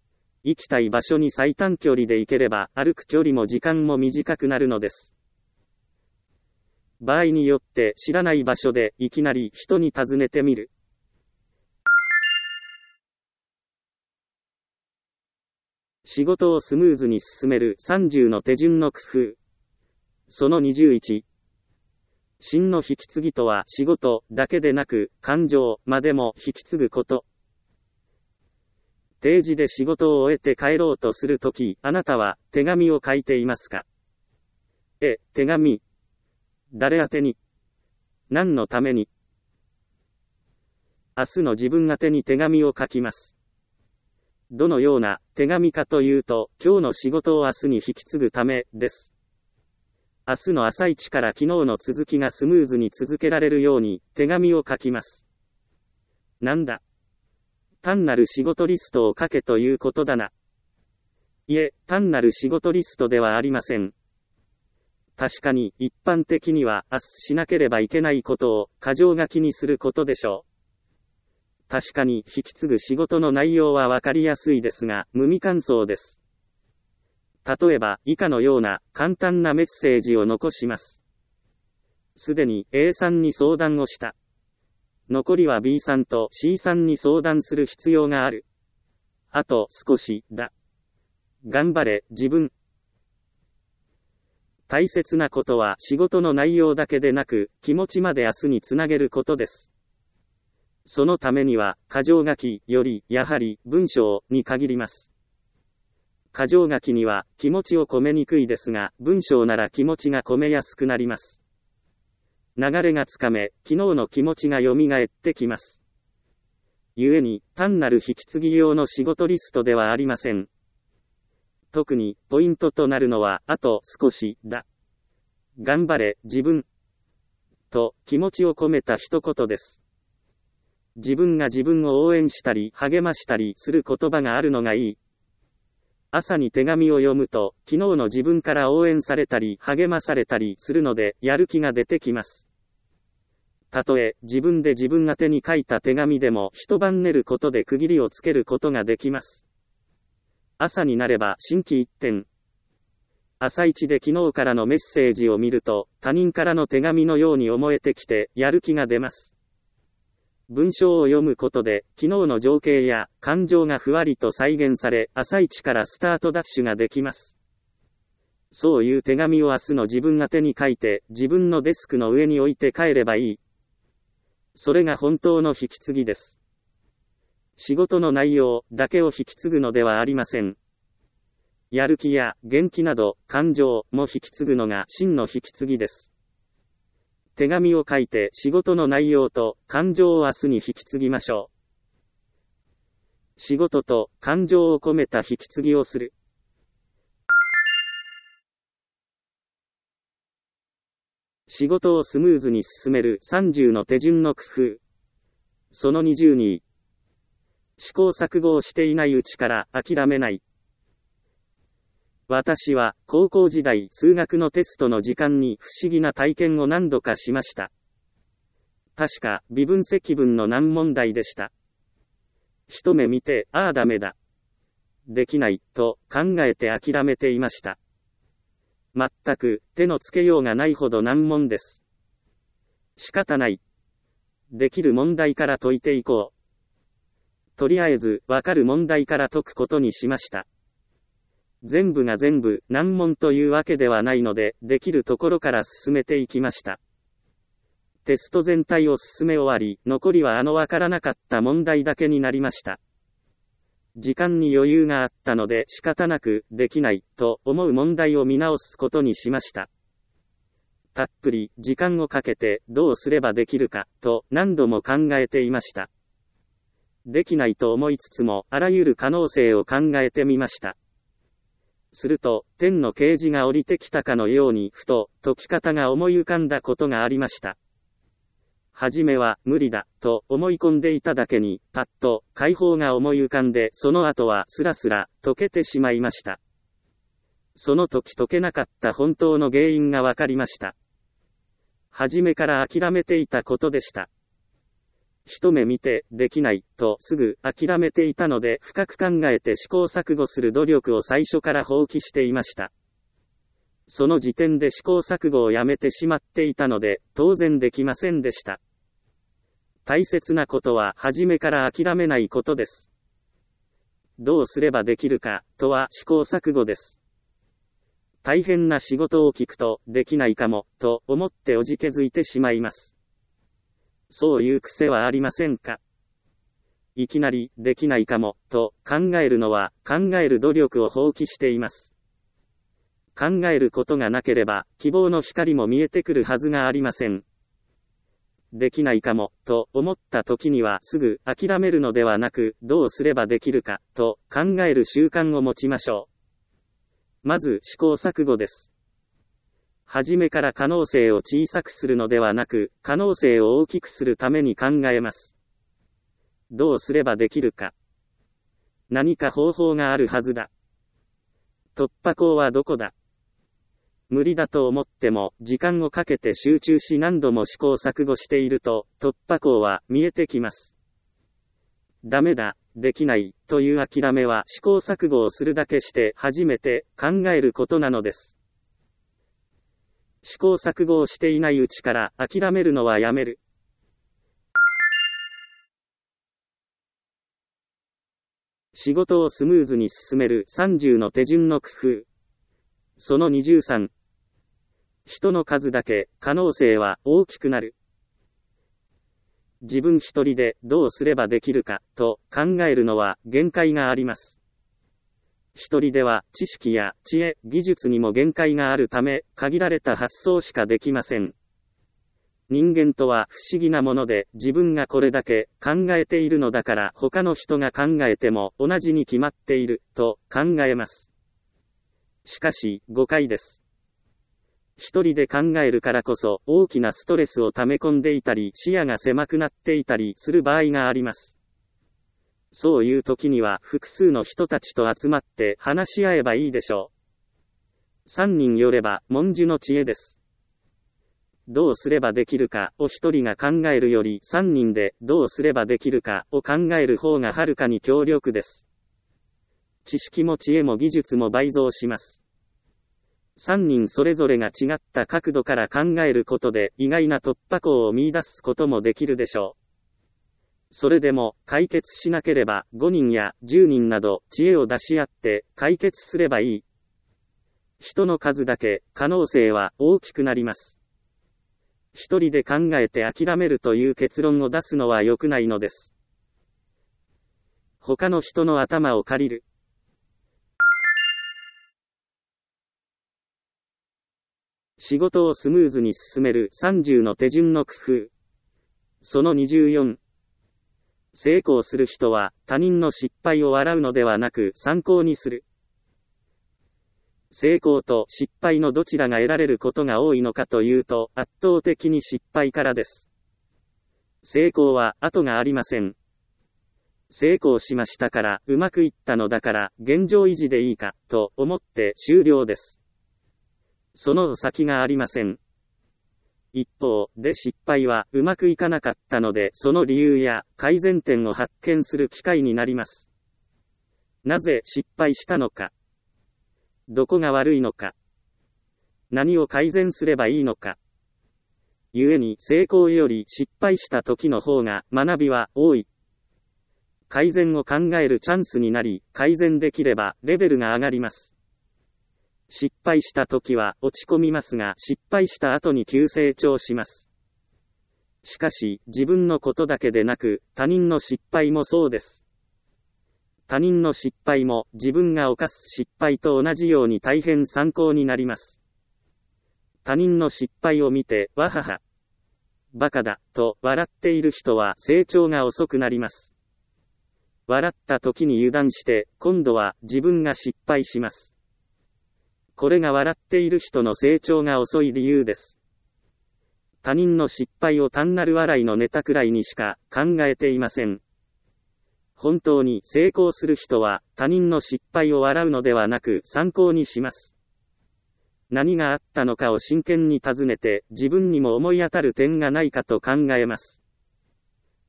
行きたい場所に最短距離で行ければ、歩く距離も時間も短くなるのです。場合によって知らない場所でいきなり人に尋ねてみる。仕事をスムーズに進める30の手順の工夫。その21。真の引き継ぎとは仕事だけでなく感情までも引き継ぐこと。定時で仕事を終えて帰ろうとするとき、あなたは手紙を書いていますか？手紙。誰宛てに？何のために？明日の自分宛てに手紙を書きます。どのような手紙かというと、今日の仕事を明日に引き継ぐためです。明日の朝一から昨日の続きがスムーズに続けられるように手紙を書きます。なんだ。単なる仕事リストを書けということだな。いえ、単なる仕事リストではありません。確かに一般的には明日しなければいけないことを箇条書きにすることでしょう。確かに引き継ぐ仕事の内容はわかりやすいですが、無味乾燥です。例えば、以下のような簡単なメッセージを残します。すでに A さんに相談をした。残りは B さんと C さんに相談する必要がある。あと少しだ。頑張れ、自分。大切なことは仕事の内容だけでなく、気持ちまで明日につなげることです。そのためには、箇条書きより、やはり文章に限ります。箇条書きには気持ちを込めにくいですが、文章なら気持ちが込めやすくなります。流れがつかめ、昨日の気持ちが蘇ってきます。故に、単なる引き継ぎ用の仕事リストではありません。特に、ポイントとなるのは、あと少しだ。頑張れ、自分。と、気持ちを込めた一言です。自分が自分を応援したり、励ましたりする言葉があるのがいい。朝に手紙を読むと、昨日の自分から応援されたり、励まされたりするので、やる気が出てきます。たとえ、自分で自分宛てに書いた手紙でも、一晩寝ることで区切りをつけることができます。朝になれば、心機一転。朝一で昨日からのメッセージを見ると、他人からの手紙のように思えてきて、やる気が出ます。文章を読むことで、昨日の情景や感情がふわりと再現され、朝一からスタートダッシュができます。そういう手紙を明日の自分宛てに書いて、自分のデスクの上に置いて帰ればいい。それが本当の引き継ぎです。仕事の内容だけを引き継ぐのではありません。やる気や元気など、感情も引き継ぐのが真の引き継ぎです。手紙を書いて仕事の内容と感情を明日に引き継ぎましょう。仕事と感情を込めた引き継ぎをする。仕事をスムーズに進める30の手順の工夫。その20に、試行錯誤をしていないうちから諦めない。私は高校時代数学のテストの時間に不思議な体験を何度かしました。確か微分積分の難問題でした。一目見て、ああダメだ。できない、と考えて諦めていました。全く手のつけようがないほど難問です。仕方ない。できる問題から解いていこう。とりあえず、わかる問題から解くことにしました。全部が全部難問というわけではないので、できるところから進めていきました。テスト全体を進め終わり、残りはわからなかった問題だけになりました。時間に余裕があったので仕方なく、できない、と思う問題を見直すことにしました。たっぷり時間をかけて、どうすればできるか、と何度も考えていました。できないと思いつつも、あらゆる可能性を考えてみました。すると、天の啓示が降りてきたかのように、ふと、解き方が思い浮かんだことがありました。はじめは、無理だ、と思い込んでいただけに、パッと、解放が思い浮かんで、その後は、スラスラ、解けてしまいました。その時解けなかった本当の原因がわかりました。はじめから諦めていたことでした。 一目見て、できない、とすぐ諦めていたので深く考えて試行錯誤する努力を最初から放棄していました。その時点で試行錯誤をやめてしまっていたので、当然できませんでした。大切なことは初めから諦めないことです。どうすればできるか、とは試行錯誤です。大変な仕事を聞くと、できないかも、と思っておじけづいてしまいます。そういう癖はありませんか？いきなり、できないかも、と考えるのは、考える努力を放棄しています。考えることがなければ、希望の光も見えてくるはずがありません。できないかも、と思った時にはすぐ諦めるのではなく、どうすればできるか、と考える習慣を持ちましょう。まず試行錯誤です。初めから可能性を小さくするのではなく、可能性を大きくするために考えます。どうすればできるか。何か方法があるはずだ。突破口はどこだ。無理だと思っても、時間をかけて集中し何度も試行錯誤していると、突破口は見えてきます。ダメだ、できない、という諦めは試行錯誤をするだけして初めて考えることなのです。試行錯誤をしていないうちから諦めるのはやめる。仕事をスムーズに進める30の手順の工夫。その23。人の数だけ可能性は大きくなる。自分一人でどうすればできるかと考えるのは限界があります。一人では知識や知恵、技術にも限界があるため、限られた発想しかできません。人間とは不思議なもので、自分がこれだけ考えているのだから他の人が考えても同じに決まっていると考えます。しかし、誤解です。一人で考えるからこそ大きなストレスを溜め込んでいたり視野が狭くなっていたりする場合があります。そういう時には複数の人たちと集まって話し合えばいいでしょう。3人よれば文殊の知恵です。どうすればできるかを一人が考えるより3人でどうすればできるかを考える方がはるかに強力です。知識も知恵も技術も倍増します。3人それぞれが違った角度から考えることで意外な突破口を見出すこともできるでしょう。それでも解決しなければ5人や10人など知恵を出し合って解決すればいい。人の数だけ可能性は大きくなります。一人で考えて諦めるという結論を出すのは良くないのです。他の人の頭を借りる。仕事をスムーズに進める30の手順の工夫。その24。成功する人は他人の失敗を笑うのではなく参考にする。成功と失敗のどちらが得られることが多いのかというと圧倒的に失敗からです。成功は後がありません。成功しましたからうまくいったのだから現状維持でいいかと思って終了です。その先がありません。一方で失敗はうまくいかなかったのでその理由や改善点を発見する機会になります。なぜ失敗したのか。どこが悪いのか。何を改善すればいいのか。故に成功より失敗した時の方が学びは多い。改善を考えるチャンスになり、改善できればレベルが上がります。失敗した時は落ち込みますが、失敗した後に急成長します。しかし、自分のことだけでなく、他人の失敗もそうです。他人の失敗も自分が犯す失敗と同じように大変参考になります。他人の失敗を見て、わはは、バカだ、と笑っている人は成長が遅くなります。笑った時に油断して、今度は自分が失敗します。これが笑っている人の成長が遅い理由です。他人の失敗を単なる笑いのネタくらいにしか考えていません。本当に成功する人は他人の失敗を笑うのではなく参考にします。何があったのかを真剣に尋ねて自分にも思い当たる点がないかと考えます。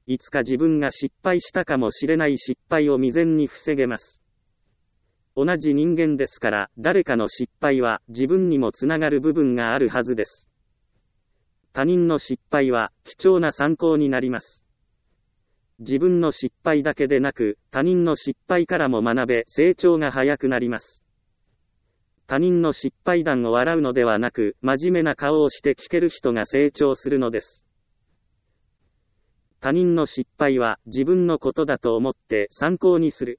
いつか自分が失敗したかもしれない失敗を未然に防げます。同じ人間ですから、誰かの失敗は自分にもつながる部分があるはずです。他人の失敗は貴重な参考になります。自分の失敗だけでなく、他人の失敗からも学べ、成長が早くなります。他人の失敗談を笑うのではなく、真面目な顔をして聞ける人が成長するのです。他人の失敗は自分のことだと思って参考にする。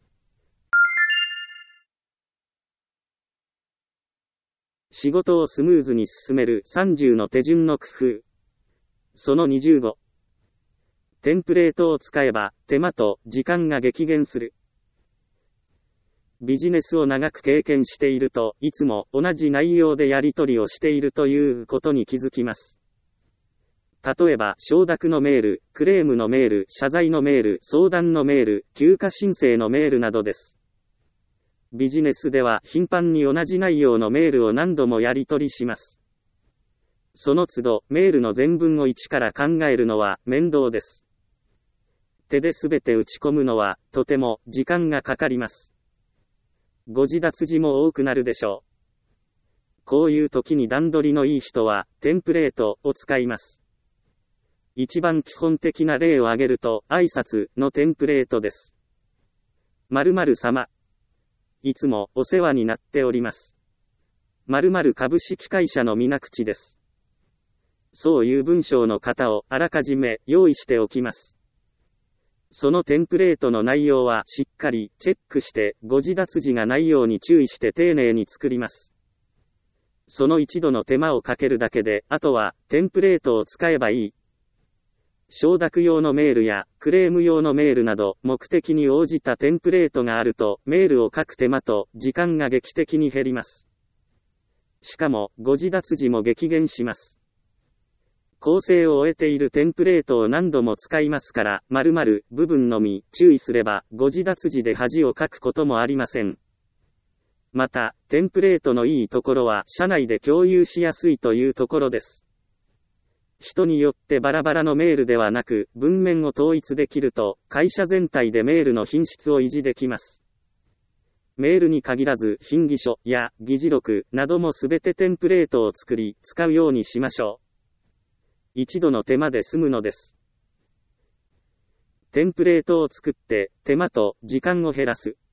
仕事をスムーズに進める30の手順の工夫。その25。テンプレートを使えば手間と時間が激減する。ビジネスを長く経験していると、いつも同じ内容でやり取りをしているということに気づきます。例えば、承諾のメール、クレームのメール、謝罪のメール、相談のメール、休暇申請のメールなどです。ビジネスでは頻繁に同じ内容のメールを何度もやり取りします。その都度、メールの全文を一から考えるのは面倒です。手で全て打ち込むのは、とても時間がかかります。誤字脱字も多くなるでしょう。こういう時に段取りのいい人は、テンプレートを使います。一番基本的な例を挙げると、挨拶のテンプレートです。〇〇様。いつもお世話になっております。〇〇株式会社の皆口です。そういう文章の型をあらかじめ用意しておきます。そのテンプレートの内容はしっかりチェックして誤字脱字がないように注意して丁寧に作ります。その一度の手間をかけるだけで、あとはテンプレートを使えばいい。承諾用のメールやクレーム用のメールなど目的に応じたテンプレートがあるとメールを書く手間と時間が劇的に減ります。しかも誤字脱字も激減します。構成を終えているテンプレートを何度も使いますから、〇〇部分のみ注意すれば誤字脱字で恥をかくこともありません。また、テンプレートのいいところは社内で共有しやすいというところです。人によってバラバラのメールではなく、文面を統一できると、会社全体でメールの品質を維持できます。メールに限らず、品議書や議事録などもすべてテンプレートを作り、使うようにしましょう。一度の手間で済むのです。テンプレートを作って、手間と時間を減らす。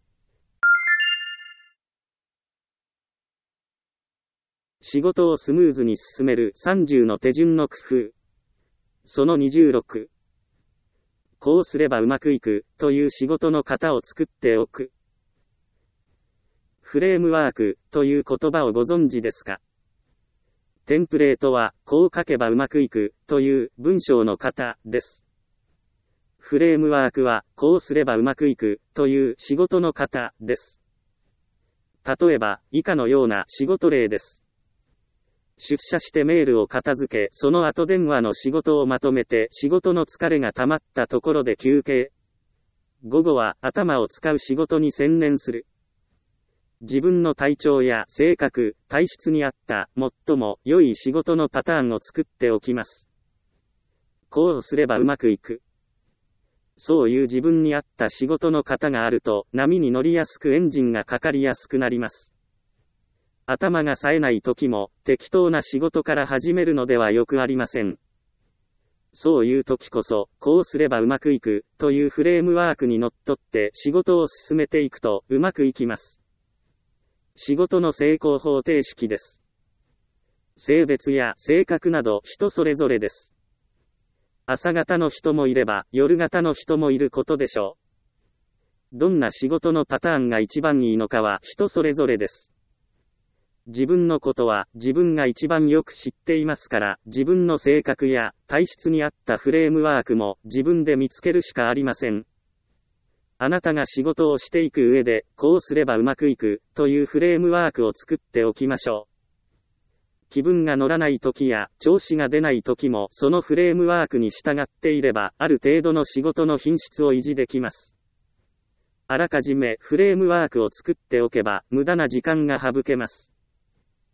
仕事をスムーズに進める30の手順の工夫。その26。こうすればうまくいくという仕事の型を作っておく。フレームワークという言葉をご存知ですか？テンプレートはこう書けばうまくいくという文章の型です。フレームワークはこうすればうまくいくという仕事の型です。例えば以下のような仕事例です。出社してメールを片付け、その後電話の仕事をまとめて仕事の疲れが溜まったところで休憩。午後は頭を使う仕事に専念する。自分の体調や性格、体質に合った最も良い仕事のパターンを作っておきます。こうすればうまくいく。そういう自分に合った仕事の型があると波に乗りやすくエンジンがかかりやすくなります。頭が冴えない時も適当な仕事から始めるのではよくありません。そういう時こそ、こうすればうまくいくというフレームワークにのっとって仕事を進めていくとうまくいきます。仕事の成功方程式です。性別や性格など人それぞれです。朝型の人もいれば夜型の人もいることでしょう。どんな仕事のパターンが一番いいのかは人それぞれです。自分のことは自分が一番よく知っていますから、自分の性格や体質に合ったフレームワークも自分で見つけるしかありません。あなたが仕事をしていく上で、こうすればうまくいくというフレームワークを作っておきましょう。気分が乗らない時や調子が出ない時もそのフレームワークに従っていれば、ある程度の仕事の品質を維持できます。あらかじめフレームワークを作っておけば無駄な時間が省けます。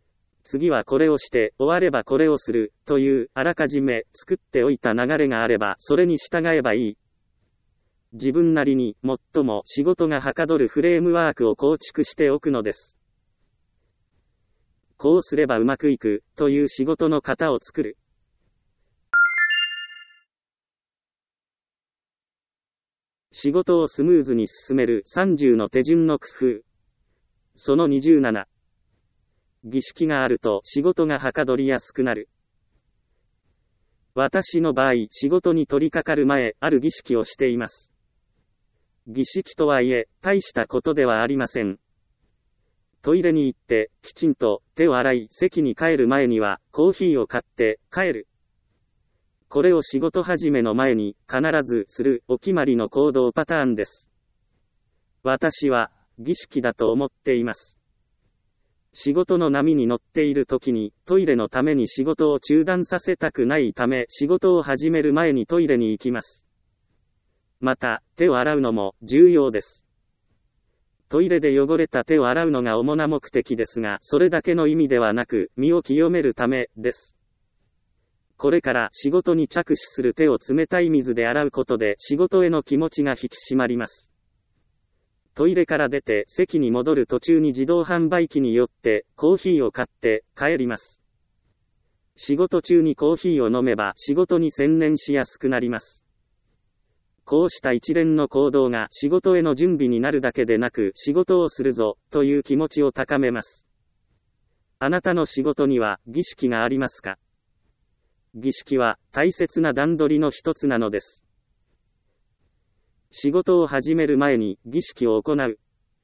次はこれをして、終わればこれをする、という、あらかじめ作っておいた流れがあれば、それに従えばいい。自分なりに、最も仕事がはかどるフレームワークを構築しておくのです。こうすればうまくいく、という仕事の型を作る。仕事をスムーズに進める30の手順の工夫。その27。儀式があると仕事がはかどりやすくなる。私の場合、仕事に取り掛かる前、ある儀式をしています。儀式とはいえ、大したことではありません。トイレに行って、きちんと手を洗い、席に帰る前には、コーヒーを買って帰る。これを仕事始めの前に、必ずするお決まりの行動パターンです。私は、儀式だと思っています。仕事の波に乗っている時に、トイレのために仕事を中断させたくないため、仕事を始める前にトイレに行きます。また、手を洗うのも重要です。トイレで汚れた手を洗うのが主な目的ですが、それだけの意味ではなく、身を清めるためです。これから仕事に着手する手を冷たい水で洗うことで仕事への気持ちが引き締まります。トイレから出て席に戻る途中に自動販売機に寄ってコーヒーを買って帰ります。仕事中にコーヒーを飲めば仕事に専念しやすくなります。こうした一連の行動が仕事への準備になるだけでなく仕事をするぞという気持ちを高めます。あなたの仕事には儀式がありますか？儀式は大切な段取りの一つなのです。仕事を始める前に儀式を行う。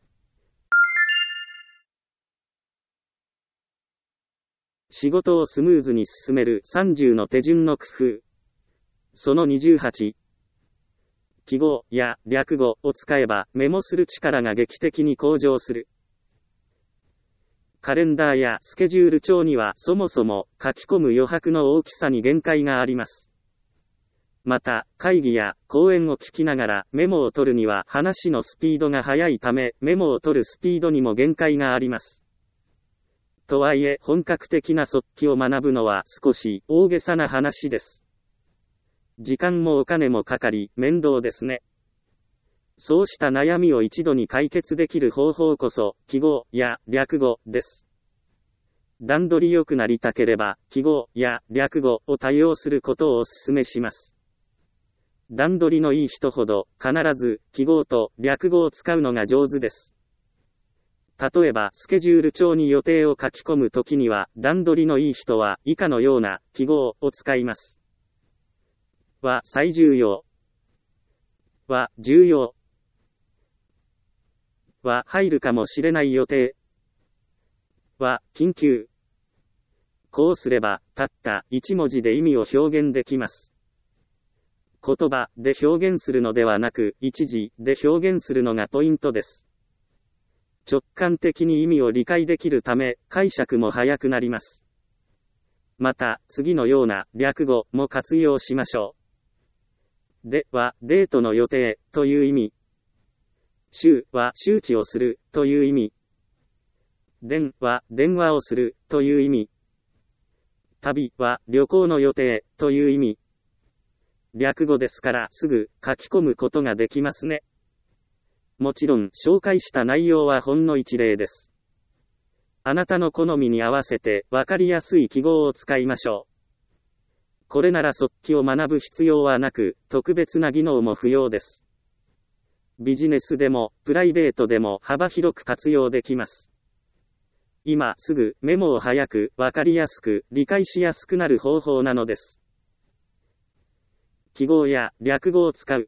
仕事をスムーズに進める30の手順の工夫。その28。記号や略語を使えばメモする力が劇的に向上する。カレンダーやスケジュール帳にはそもそも書き込む余白の大きさに限界があります。また、会議や講演を聞きながらメモを取るには話のスピードが速いため、メモを取るスピードにも限界があります。とはいえ、本格的な速記を学ぶのは少し大げさな話です。時間もお金もかかり、面倒ですね。そうした悩みを一度に解決できる方法こそ、記号や略語です。段取り良くなりたければ、記号や略語を多用することをお勧めします。段取りのいい人ほど、必ず記号と略語を使うのが上手です。例えば、スケジュール帳に予定を書き込むときには、段取りのいい人は以下のような記号を使います。は最重要。は重要。は入るかもしれない予定。は緊急。こうすれば、たった一文字で意味を表現できます。言葉で表現するのではなく、一字で表現するのがポイントです。直感的に意味を理解できるため、解釈も早くなります。また、次のような略語も活用しましょう。では、デートの予定という意味。週は周知をするという意味。電は電話をするという意味。旅は旅行の予定という意味。略語ですからすぐ書き込むことができますね。もちろん紹介した内容はほんの一例です。あなたの好みに合わせてわかりやすい記号を使いましょう。これなら速記を学ぶ必要はなく、特別な技能も不要です。ビジネスでもプライベートでも幅広く活用できます。今すぐメモを早くわかりやすく理解しやすくなる方法なのです。記号や略語を使う。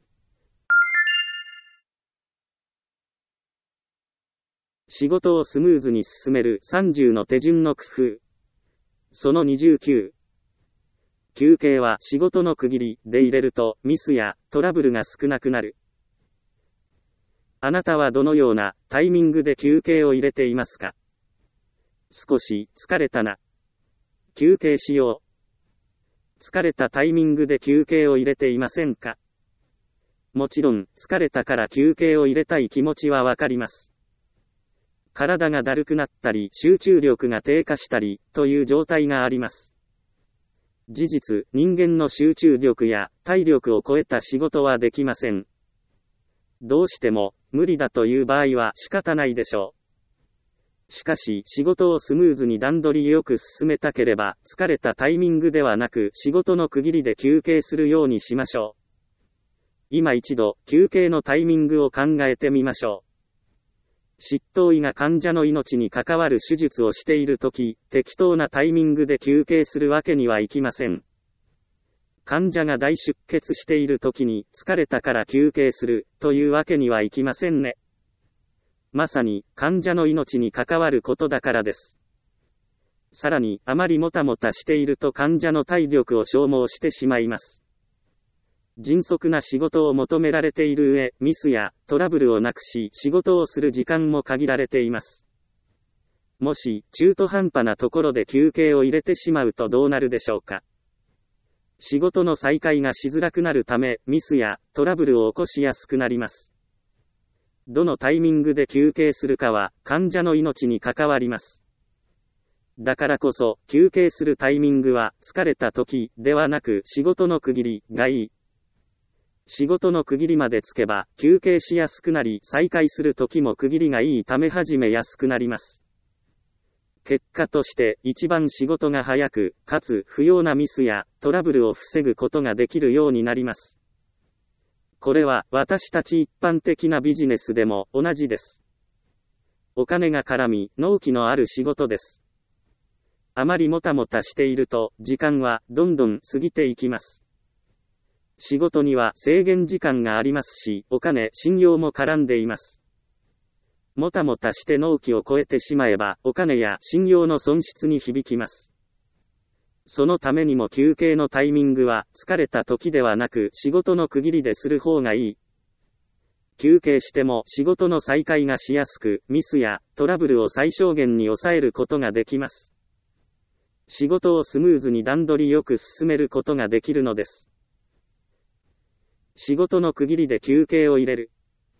仕事をスムーズに進める30の手順の工夫。その29。休憩は仕事の区切りで入れるとミスやトラブルが少なくなる。あなたはどのようなタイミングで休憩を入れていますか？少し疲れたな。休憩しよう。疲れたタイミングで休憩を入れていませんか？もちろん、疲れたから休憩を入れたい気持ちはわかります。 体がだるくなったり集中力が低下したりという状態があります。事実、人間の集中力や体力を超えた仕事はできません。どうしても無理だという場合は仕方ないでしょう。しかし仕事をスムーズに段取りよく進めたければ疲れたタイミングではなく仕事の区切りで休憩するようにしましょう。今一度休憩のタイミングを考えてみましょう。執刀医が患者の命に関わる手術をしているとき、適当なタイミングで休憩するわけにはいきません。患者が大出血しているときに疲れたから休憩するというわけにはいきませんね。まさに患者の命に関わることだからです。さらにあまりもたもたしていると患者の体力を消耗してしまいます。迅速な仕事を求められている上、ミスやトラブルをなくし仕事をする時間も限られています。もし中途半端なところで休憩を入れてしまうとどうなるでしょうか。仕事の再開がしづらくなるため、ミスやトラブルを起こしやすくなります。どのタイミングで休憩するかは、患者の命に関わります。だからこそ、休憩するタイミングは、疲れた時ではなく、仕事の区切りがいい。仕事の区切りまでつけば、休憩しやすくなり、再開する時も区切りがいいため始めやすくなります。結果として一番仕事が早く、かつ不要なミスやトラブルを防ぐことができるようになります。これは私たち一般的なビジネスでも同じです。お金が絡み、納期のある仕事です。あまりもたもたしていると、時間はどんどん過ぎていきます。仕事には制限時間がありますし、お金、信用も絡んでいます。もたもたして納期を超えてしまえば、お金や信用の損失に響きます。そのためにも休憩のタイミングは、疲れた時ではなく、仕事の区切りでする方がいい。休憩しても仕事の再開がしやすく、ミスやトラブルを最小限に抑えることができます。仕事をスムーズに段取りよく進めることができるのです。仕事の区切りで休憩を入れる。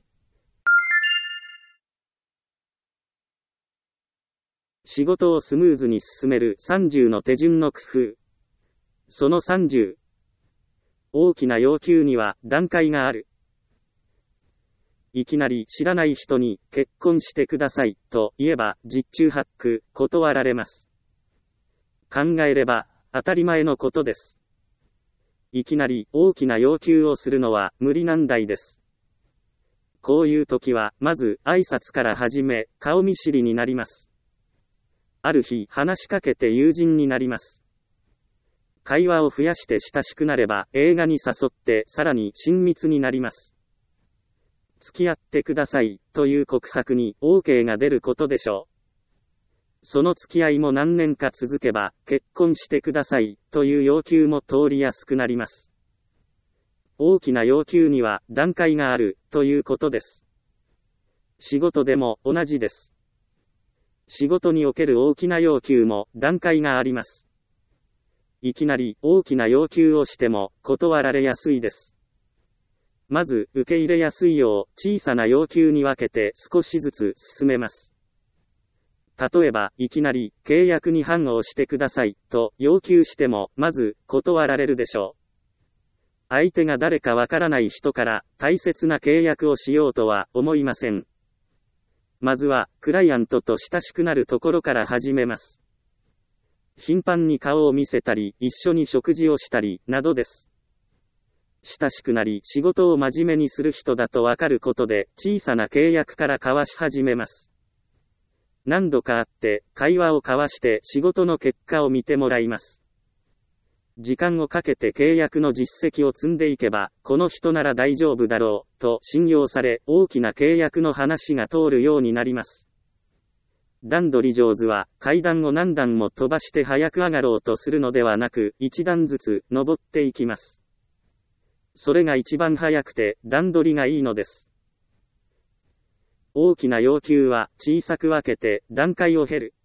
仕事をスムーズに進める30の手順の工夫。その30。大きな要求には段階がある。いきなり知らない人に結婚してくださいと言えば十中八九断られます。考えれば当たり前のことです。いきなり大きな要求をするのは無理難題です。こういう時はまず挨拶から始め顔見知りになります。ある日話しかけて友人になります。会話を増やして親しくなれば映画に誘ってさらに親密になります。付き合ってくださいという告白に OK が出ることでしょう。その付き合いも何年か続けば結婚してくださいという要求も通りやすくなります。大きな要求には段階があるということです。仕事でも同じです。仕事における大きな要求も段階があります。いきなり大きな要求をしても断られやすいです。まず受け入れやすいよう小さな要求に分けて少しずつ進めます。例えばいきなり契約に判をしてくださいと要求してもまず断られるでしょう。相手が誰かわからない人から大切な契約をしようとは思いません。まずは、クライアントと親しくなるところから始めます。頻繁に顔を見せたり、一緒に食事をしたり、などです。親しくなり、仕事を真面目にする人だとわかることで、小さな契約から交わし始めます。何度か会って、会話を交わして仕事の結果を見てもらいます。時間をかけて契約の実績を積んでいけば、この人なら大丈夫だろう、と信用され、大きな契約の話が通るようになります。段取り上手は、階段を何段も飛ばして早く上がろうとするのではなく、一段ずつ登っていきます。それが一番早くて、段取りがいいのです。大きな要求は、小さく分けて、段階を経る。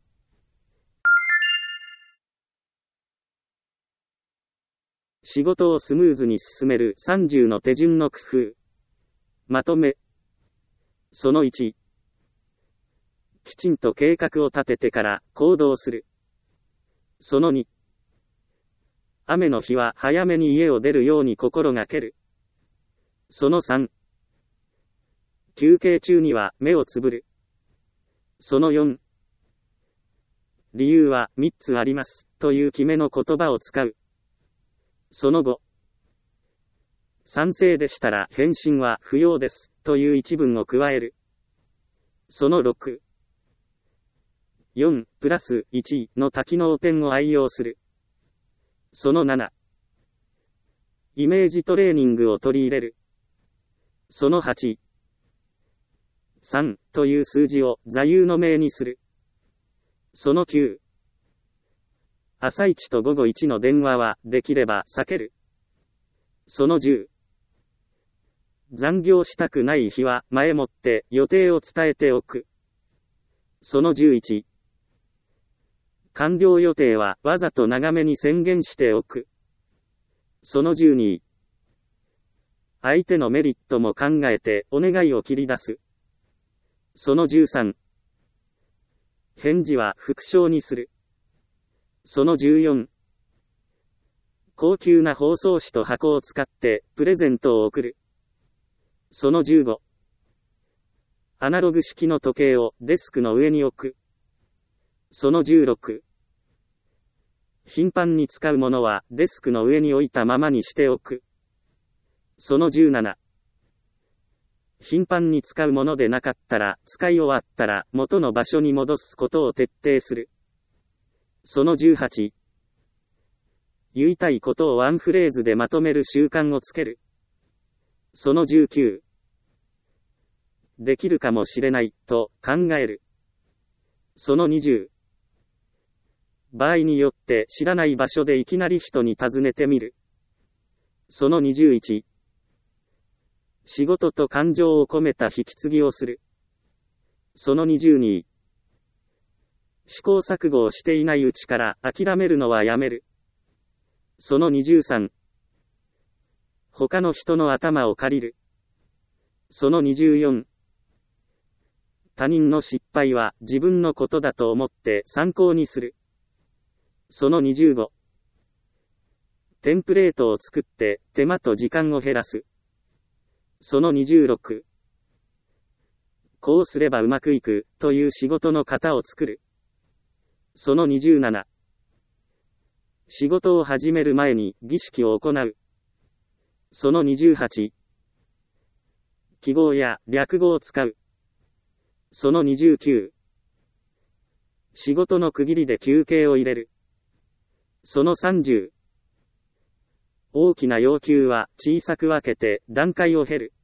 仕事をスムーズに進める30の手順の工夫。まとめ。その1。 きちんと計画を立ててから行動する。その2、雨の日は早めに家を出るように心がける。その3、休憩中には目をつぶる。その4、理由は3つあります、という決めの言葉を使う。その5、賛成でしたら返信は不要です、という一文を加える。その6、4プラス1の多機能点を愛用する。その7、イメージトレーニングを取り入れる。その8、3という数字を座右の銘にする。その9、朝一と午後1の電話はできれば避ける。その10、残業したくない日は前もって予定を伝えておく。その11、完了予定はわざと長めに宣言しておく。その12、相手のメリットも考えてお願いを切り出す。その13、返事は復唱にする。その14、高級な包装紙と箱を使ってプレゼントを送る。その15、アナログ式の時計をデスクの上に置く。その16、頻繁に使うものはデスクの上に置いたままにしておく。その17、頻繁に使うものでなかったら使い終わったら元の場所に戻すことを徹底する。その18、言いたいことをワンフレーズでまとめる習慣をつける。その19、できるかもしれないと考える。その20、場合によって知らない場所でいきなり人に尋ねてみる。その21、仕事と感情を込めた引き継ぎをする。その22、試行錯誤をしていないうちから諦めるのはやめる。その23、他の人の頭を借りる。その24、他人の失敗は自分のことだと思って参考にする。その25、テンプレートを作って手間と時間を減らす。その26、こうすればうまくいくという仕事の型を作る。その27、仕事を始める前に儀式を行う。その28、記号や略語を使う。その29、仕事の区切りで休憩を入れる。その30、大きな要求は小さく分けて段階を経る。